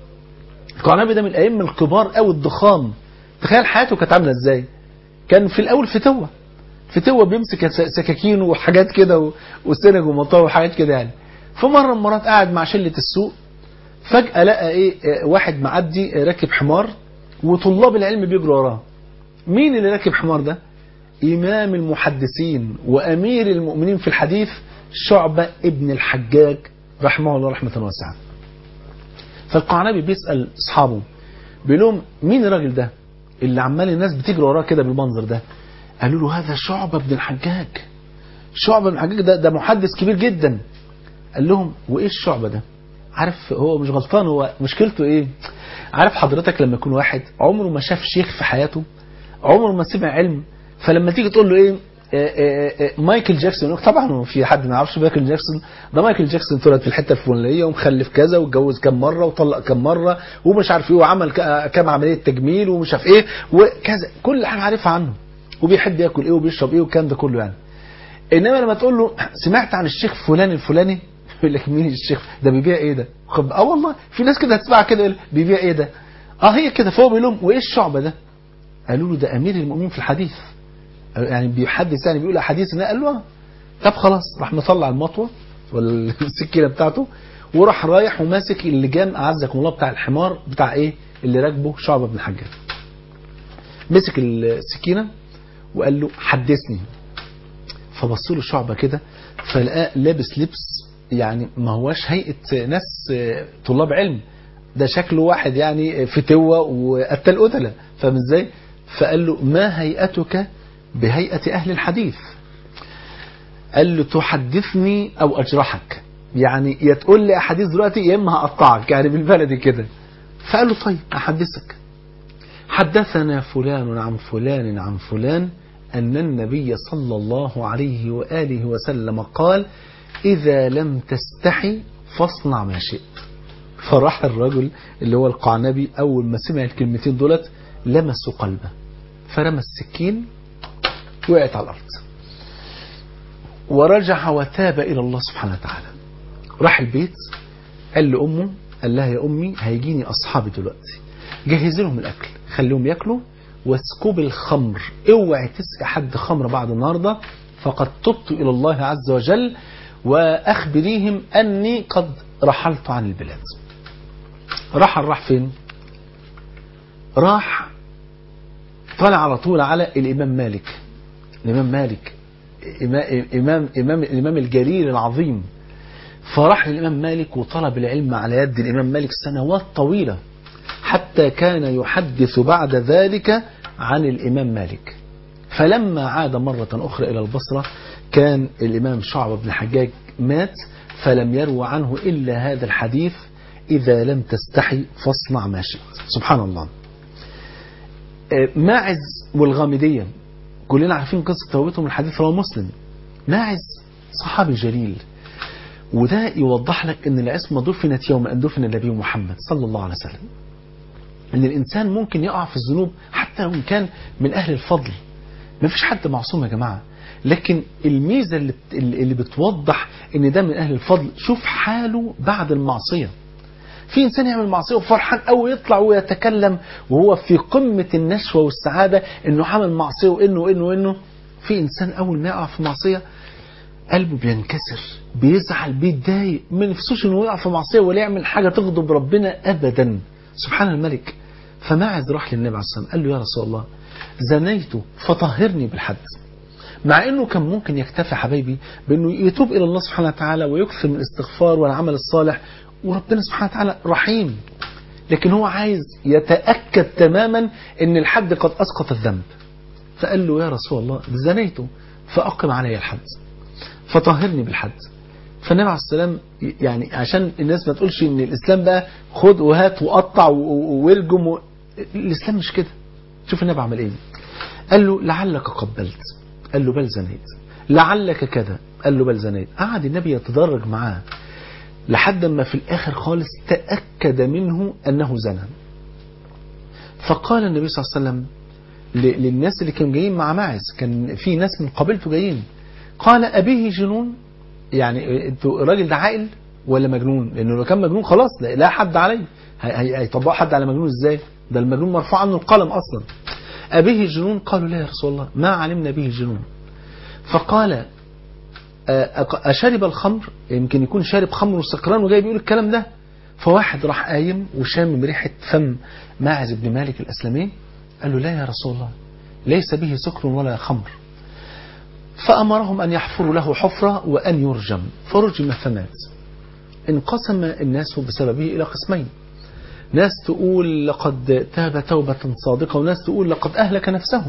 القعنبي ده من الأئمة الكبار أو الضخام. تخيل حياته كانت عاملة ازاي. كان في الأول فتوة فتوة بيمسك سكاكين وحاجات كده وسنج ومطار وحاجات كده يعني. فمرة مرات قاعد مع شلة السوق، فجأة لقى ايه واحد معدي راكب حمار وطلاب العلم بيجروا وراه. مين اللي راكب حمار ده؟ إمام المحدثين وأمير المؤمنين في الحديث شعبة ابن الحجاج رحمه الله رحمة واسعة. فالقعنبي بيسأل أصحابه بيقول لهم مين الراجل ده اللي عمال الناس بتجري وراه كده بالمنظر ده؟ قالوا له هذا شعبة ابن الحجاج. شعبة ابن الحجاج ده ده محدث كبير جدا. قال لهم وإيه الشعبة ده؟ عارف هو مش غلطان، هو مشكلته إيه؟ عارف حضرتك لما يكون واحد عمره ما شاف شيخ في حياته، عمره ما سمع علم، فلما تيجي تقول له ايه آآ آآ مايكل جاكسون، طبعا في حد ما يعرفش مايكل جاكسون ده؟ مايكل جاكسون اتولد في الحته الفلانيه ومخلف كذا واتجوز كم مره وطلق كم مره ومش عارف ايه وعمل كام عمليه تجميل ومش عارف ايه وكذا، كل حاجه عارفها عنه، وبيحب ياكل ايه وبيشرب ايه والكلام ده كله يعني. انما لما تقول له سمعت عن الشيخ فلان الفلاني، يقول لك مين الشيخ ده؟ بيبيع ايه ده؟ اه والله في ناس كده هتسمع كده بيبيع ايه ده؟ اه هي كده. فهو بيقول لهم وايه الشعبه ده؟ قالوا له ده امير المؤمنين في الحديث، يعني بيحدث يعني بيقول احاديث. قال له طب خلاص. راح مطلع المطوه ولا السكينه بتاعته وراح رايح وماسك اللجام اعزكم الله بتاع الحمار بتاع ايه اللي راكبه شعبة بن الحجاج. مسك السكينه وقال له حدثني. فبصوا له شعبة كده فلقاه لابس لبس يعني ما هواش هيئه ناس طلاب علم، ده شكله واحد يعني فتوه وقتل قتله، فاهم ازاي؟ فقال له ما هيئتك بهيئة أهل الحديث؟ قال له تحدثني أو أجرحك، يعني يا تقول لي أحاديث دلوقتي يا إما هقطعك، يعني بالبلدي كده. فقال له طيب أحدثك. حدثنا فلان عن فلان عن فلان أن النبي صلى الله عليه وآله وسلم قال إذا لم تستحي فاصنع ما شئت. فراح الرجل اللي هو القعنبي أول ما سمع الكلمتين دولت لمسوا قلبه، فرمى السكين وقعت على الأرض ورجع وتاب إلى الله سبحانه وتعالى. راح البيت قال لأمه، قال لها يا أمي هيجيني أصحابي دلوقتي، جهز لهم الأكل خليهم يأكلوا واسكب الخمر، اوعي تسقي حد خمر بعد النهاردة فقد تبت إلى الله عز وجل، وأخبريهم أني قد رحلت عن البلاد. رحل راح فين؟ راح طلع على طول على الإمام مالك. الإمام مالك إمام إمام الإمام الجليل العظيم. فراح للإمام مالك وطلب العلم على يد الإمام مالك سنوات طويلة، حتى كان يحدث بعد ذلك عن الإمام مالك. فلما عاد مرة أخرى إلى البصرة كان الإمام شعبة بن الحجاج مات، فلم يروى عنه إلا هذا الحديث إذا لم تستحي فاصنع ما شئت. سبحان الله. ماعز والغامدية كلنا عارفين قصة توبتهم، الحديث رواه مسلم. ماعز صحابي جليل، وده يوضح لك ان العصمة دفنت يوم ان دفن النبي محمد صلى الله عليه وسلم. ان الانسان ممكن يقع في الذنوب حتى لو كان من اهل الفضل، ما فيش حد معصوم يا جماعة، لكن الميزة اللي اللي بتوضح ان ده من اهل الفضل، شوف حاله بعد المعصية. في إنسان يعمل معصية وفرحان قوي يطلع ويتكلم وهو في قمة النشوة والسعادة إنه عمل معصية وإنه وإنه وإنه. في إنسان أول ما يقع في معصية قلبه بينكسر، بيزعل، بيتضايق، ما نفسوش إنه يقع في معصية ولا يعمل حاجة تغضب ربنا أبدا. سبحان الملك. فماعز راح للنبي عليه الصلاة والسلام قال له يا رسول الله زنيت فطهرني بالحد. مع انه كان ممكن يكتفي حبايبي بانه يتوب الى الله سبحانه وتعالى ويكثر من الاستغفار والعمل الصالح، وربنا سبحانه وتعالى رحيم، لكن هو عايز يتأكد تماما ان الحد قد اسقط الذنب. فقال له يا رسول الله زنيت فاقم علي الحد فطهرني بالحد. فالنبي عليه السلام يعني عشان الناس ما تقولش ان الاسلام بقى خد وهات وقطع وارجم و... الاسلام مش كده. شوف النبي عمل ايه. قال له لعلك قبلت، قال له بل زنيت. لعلك كذا، قال له بل زنيت. قعد النبي يتدرج معاه لحد ما في الاخر خالص تأكد منه انه زنى. فقال النبي صلى الله عليه وسلم للناس اللي كانوا جايين مع ماعز، كان في ناس من قبيلته جايين، قال أبيه جنون؟ يعني انتوا الراجل ده عاقل ولا مجنون؟ لانه لو كان مجنون خلاص لا حد عليه، هيطبقوا حد على مجنون ازاي؟ ده المجنون مرفوع عنه القلم اصلا. أبيه جنون؟ قالوا لا يا رسول الله ما علمنا به جنون. فقال أشرب الخمر؟ يمكن يكون شارب خمر وسكران وجاي بيقول الكلام ده. فواحد راح قايم وشام ريحة فم ماعز بن مالك الأسلمي، قال له لا يا رسول الله ليس به سكر ولا خمر. فأمرهم أن يحفروا له حفرة وأن يرجم، فرجم فمات. انقسم الناس بسببه إلى قسمين، ناس تقول لقد تاب توبة صادقة، وناس تقول لقد أهلك نفسه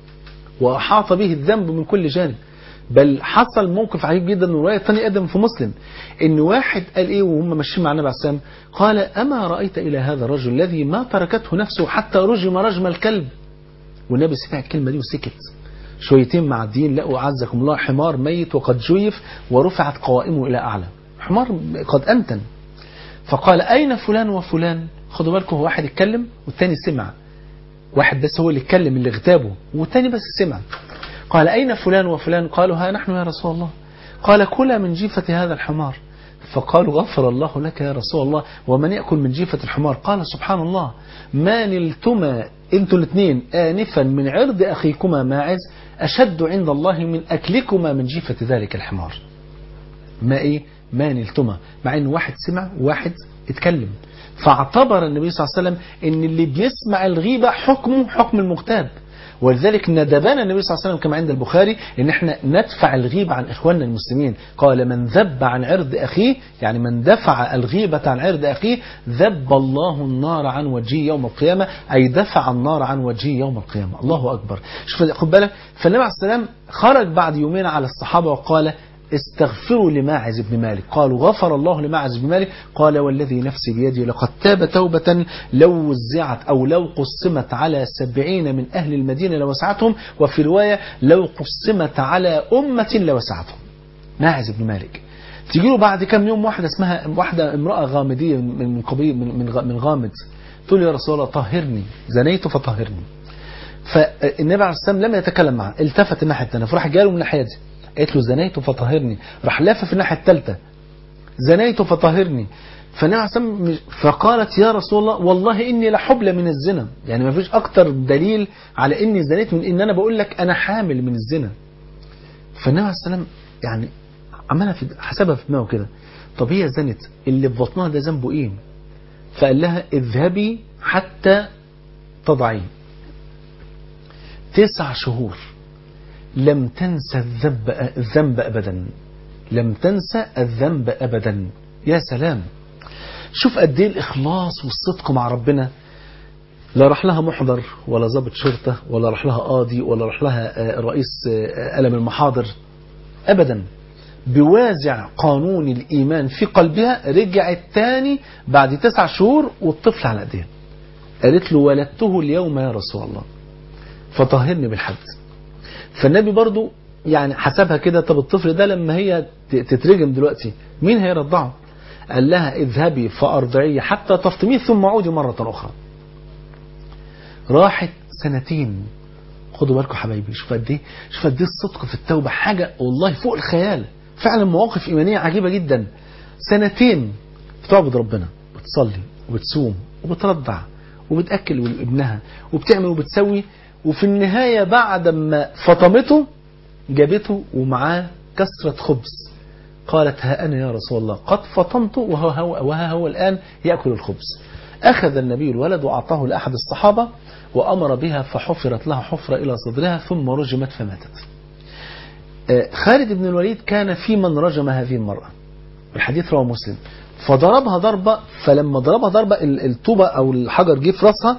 وأحاط به الذنب من كل جانب. بل حصل موقف عجيب جدا من رواية ثانية أدم في مسلم، إن واحد قال إيه وهم ماشيين مع النبي عليه السلام، قال أما رأيت إلى هذا الرجل الذي ما تركته نفسه حتى رجم رجم الكلب. والنبي سمع الكلمة دي وسكت. شويتين معديين لقوا عزكم الله حمار ميت وقد جيف ورفعت قوائمه إلى أعلى، حمار قد أنتن. فقال أين فلان وفلان؟ خدوا بالكم، هو واحد اتكلم والتاني سمع، واحد بس هو اللي اتكلم اللي اغتابه والتاني بس سمع. قال أين فلان وفلان؟ قالوا ها نحن يا رسول الله. قال كلا من جيفة هذا الحمار. فقالوا غفر الله لك يا رسول الله ومن يأكل من جيفة الحمار؟ قال سبحان الله ما نلتما انتوا الاثنين آنفا من عرض أخيكما ماعز أشد عند الله من أكلكما من جيفة ذلك الحمار. ما إيه ما نلتما، مع أن واحد سمع وواحد اتكلم. فاعتبر النبي صلى الله عليه وسلم أن اللي بيسمع الغيبة حكمه حكم المغتاب، ولذلك ندبنا النبي صلى الله عليه وسلم كما عند البخاري ان احنا ندفع الغيبة عن اخواننا المسلمين. قال من ذب عن عرض اخيه، يعني من دفع الغيبة عن عرض اخيه ذب الله النار عن وجهه يوم القيامة، اي دفع النار عن وجهه يوم القيامة. الله اكبر. شوف خد بالك. فالنبي عليه السلام خرج بعد يومين على الصحابة وقال استغفروا لماعز بن مالك. قالوا غفر الله لماعز بن مالك. قال والذي نفسي بيدي لقد تاب توبة لو وزعت أو لو قسمت على سبعين من أهل المدينة لوسعتهم، وفي رواية لو قسمت على أمة لوسعتهم. ماعز بن مالك تيجي له بعد كم يوم واحدة اسمها واحدة امرأة غامدية من قبيل من من غامد، تقول يا رسول الله طهرني زنيت فطهرني. فالنبي عليه السلام لم يتكلم معه، التفت الناحية الثانية فراح جاله من الناحية دي، قالت له زنيت فطهرني، راح لف في الناحية الثالثة زنيت فطهرني. فالنبي فقالت يا رسول الله والله إني لحبلى من الزنا، يعني ما فيش أكتر دليل على إني زنيت من إن أنا بقول لك أنا حامل من الزنا. فالنبي عليه السلام يعني عملها في حسبها في دماغه كده، طب هي زنت اللي في بطنها ده ذنبه إيه؟ فقال لها اذهبي حتى تضعيه. تسع شهور لم تنسى الذنب الذنب أبدا، لم تنسى الذنب أبدا. يا سلام، شوف قد ايه الإخلاص والصدق مع ربنا. لا راح لها محضر ولا ضابط شرطة ولا راح لها قاضي ولا راح لها رئيس قلم المحاضر أبدا، بوازع قانون الإيمان في قلبها رجعت تاني بعد تسع شهور والطفل على ايديها. قالت له ولدته اليوم يا رسول الله فطهرني بالحد. فالنبي برضو يعني حسبها كده، طب الطفل ده لما هي تترجم دلوقتي مين هيرضعه؟ قال لها اذهبي فأرضعيه حتى تفطميه ثم عودي مرة أخرى. راحت سنتين. خدوا بالكم حبايبي، شوف قد ايه شوف قد ايه الصدق في التوبة حاجة والله فوق الخيال، فعلا مواقف إيمانية عجيبة جدا. سنتين بتعبد ربنا، بتصلي وبتصوم وبترضع وبتأكل ابنها وبتعمل وبتسوي، وفي النهاية بعد ما فطمته جابته ومعاه كسرة خبز، قالت ها أنا يا رسول الله قد فطمت وها هو, وها هو الآن يأكل الخبز. أخذ النبي الولد وأعطاه لأحد الصحابة وأمر بها فحفرت لها حفرة إلى صدرها ثم رجمت فماتت. خالد بن الوليد كان في من رجم هذه المرأة، الحديث رواه مسلم، فضربها ضربة، فلما ضربها ضربة الطوبة أو الحجر جه في رأسها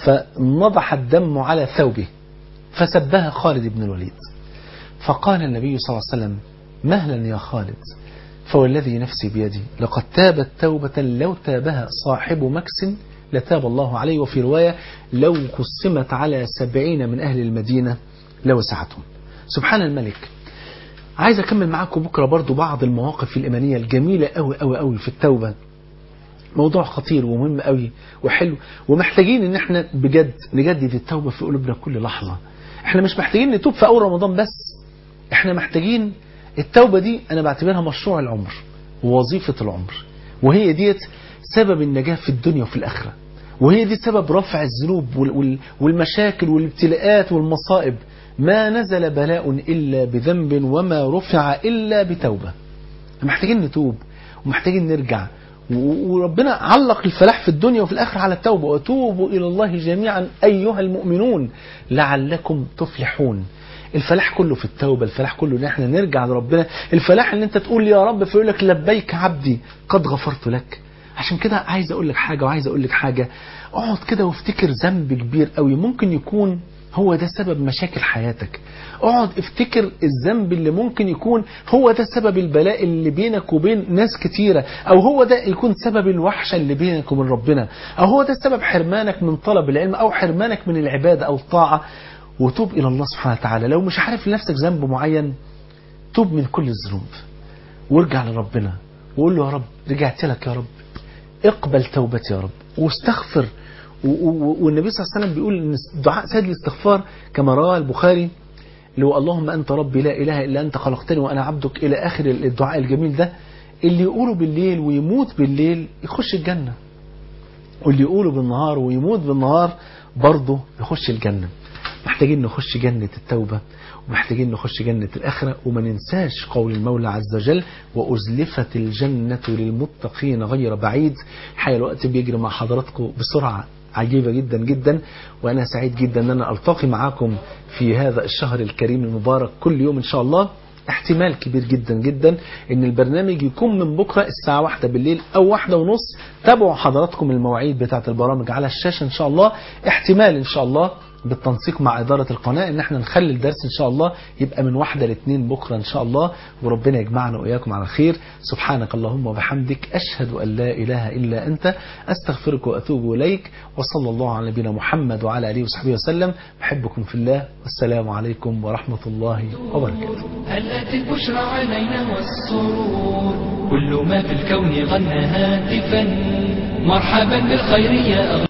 فنضح الدم على ثوبه، فسبها خالد بن الوليد، فقال النبي صلى الله عليه وسلم مهلا يا خالد، فوالذي نفسي بيدي لقد تابت توبة لو تابها صاحب مكس لتاب الله عليه، وفي رواية لو قسمت على سبعين من أهل المدينة لوسعتهم. سبحان الملك. عايز أكمل معاكم بكرة برضو بعض المواقف الإيمانية الجميلة أوي أوي أوي في التوبة. موضوع خطير ومهم أوي وحلو، ومحتاجين إن احنا بجد نجدد التوبة في قلوبنا كل لحظة. احنا مش محتاجين نتوب في أول رمضان بس، احنا محتاجين التوبة دي أنا بعتبرها مشروع العمر ووظيفة العمر، وهي ديت سبب النجاة في الدنيا وفي الآخرة، وهي دي سبب رفع الذنوب والمشاكل والابتلاءات والمصائب. ما نزل بلاء إلا بذنب وما رفع إلا بتوبة. محتاجين نتوب ومحتاجين نرجع، وربنا علق الفلاح في الدنيا وفي الآخرة على التوبة، وتوبوا إلى الله جميعا أيها المؤمنون لعلكم تفلحون. الفلاح كله في التوبة، الفلاح كله ان احنا نرجع لربنا، الفلاح ان انت تقول يا رب فيقول لك لبيك عبدي قد غفرت لك. عشان كده عايز اقول لك حاجة وعايز اقول لك حاجة، اقعد كده وافتكر ذنب كبير قوي ممكن يكون هو ده سبب مشاكل حياتك. اقعد افتكر الذنب اللي ممكن يكون هو ده سبب البلاء اللي بينك وبين ناس كتيرة، او هو ده يكون سبب الوحشة اللي بينك وبين ربنا، او هو ده سبب حرمانك من طلب العلم او حرمانك من العبادة او الطاعة. وتوب إلى الله سبحانه وتعالى. لو مش عارف لنفسك ذنب معين، توب من كل الذنوب وارجع لربنا وقول له يا رب رجعت لك يا رب، اقبل توبتي يا رب، واستغفر. والنبي صلى الله عليه وسلم بيقول ان دعاء سيد الاستغفار كما رواه البخاري اللي هو اللهم أنت ربي لا إله إلا أنت خلقتني وأنا عبدك إلى آخر الدعاء الجميل ده، اللي يقوله بالليل ويموت بالليل يخش الجنة، واللي يقوله بالنهار ويموت بالنهار برضه يخش الجنة. محتاجين نخش جنة التوبة ومحتاجين نخش جنة الآخرة، وما ننساش قول المولى عز وجل وأزلفت الجنة للمتقين غير بعيد. الحقيقة الوقت بيجري مع حضراتكم بسرعة عجيبة جدا جدا، وأنا سعيد جدا أن أنا ألتقي معاكم في هذا الشهر الكريم المبارك كل يوم إن شاء الله. احتمال كبير جدا جدا ان البرنامج يكون من بكرة الساعة واحدة بالليل او واحدة ونص. تابعوا حضراتكم المواعيد بتاعة البرامج على الشاشة ان شاء الله. احتمال ان شاء الله بالتنسيق مع إدارة القناة ان احنا نخلي الدرس ان شاء الله يبقى من واحدة لاثنين بكرة ان شاء الله، وربنا يجمعنا وإياكم على خير. سبحانك اللهم وبحمدك أشهد أن لا إله إلا أنت أستغفرك وأتوب إليك، وصلى الله على نبينا محمد وعلى آله وصحبه وسلم. بحبكم في الله، والسلام عليكم ورحمة الله وبركاته. هل أتت البشرى علينا والسرور، كل ما في الكون غنى هاتفا مرحبا بالخير يا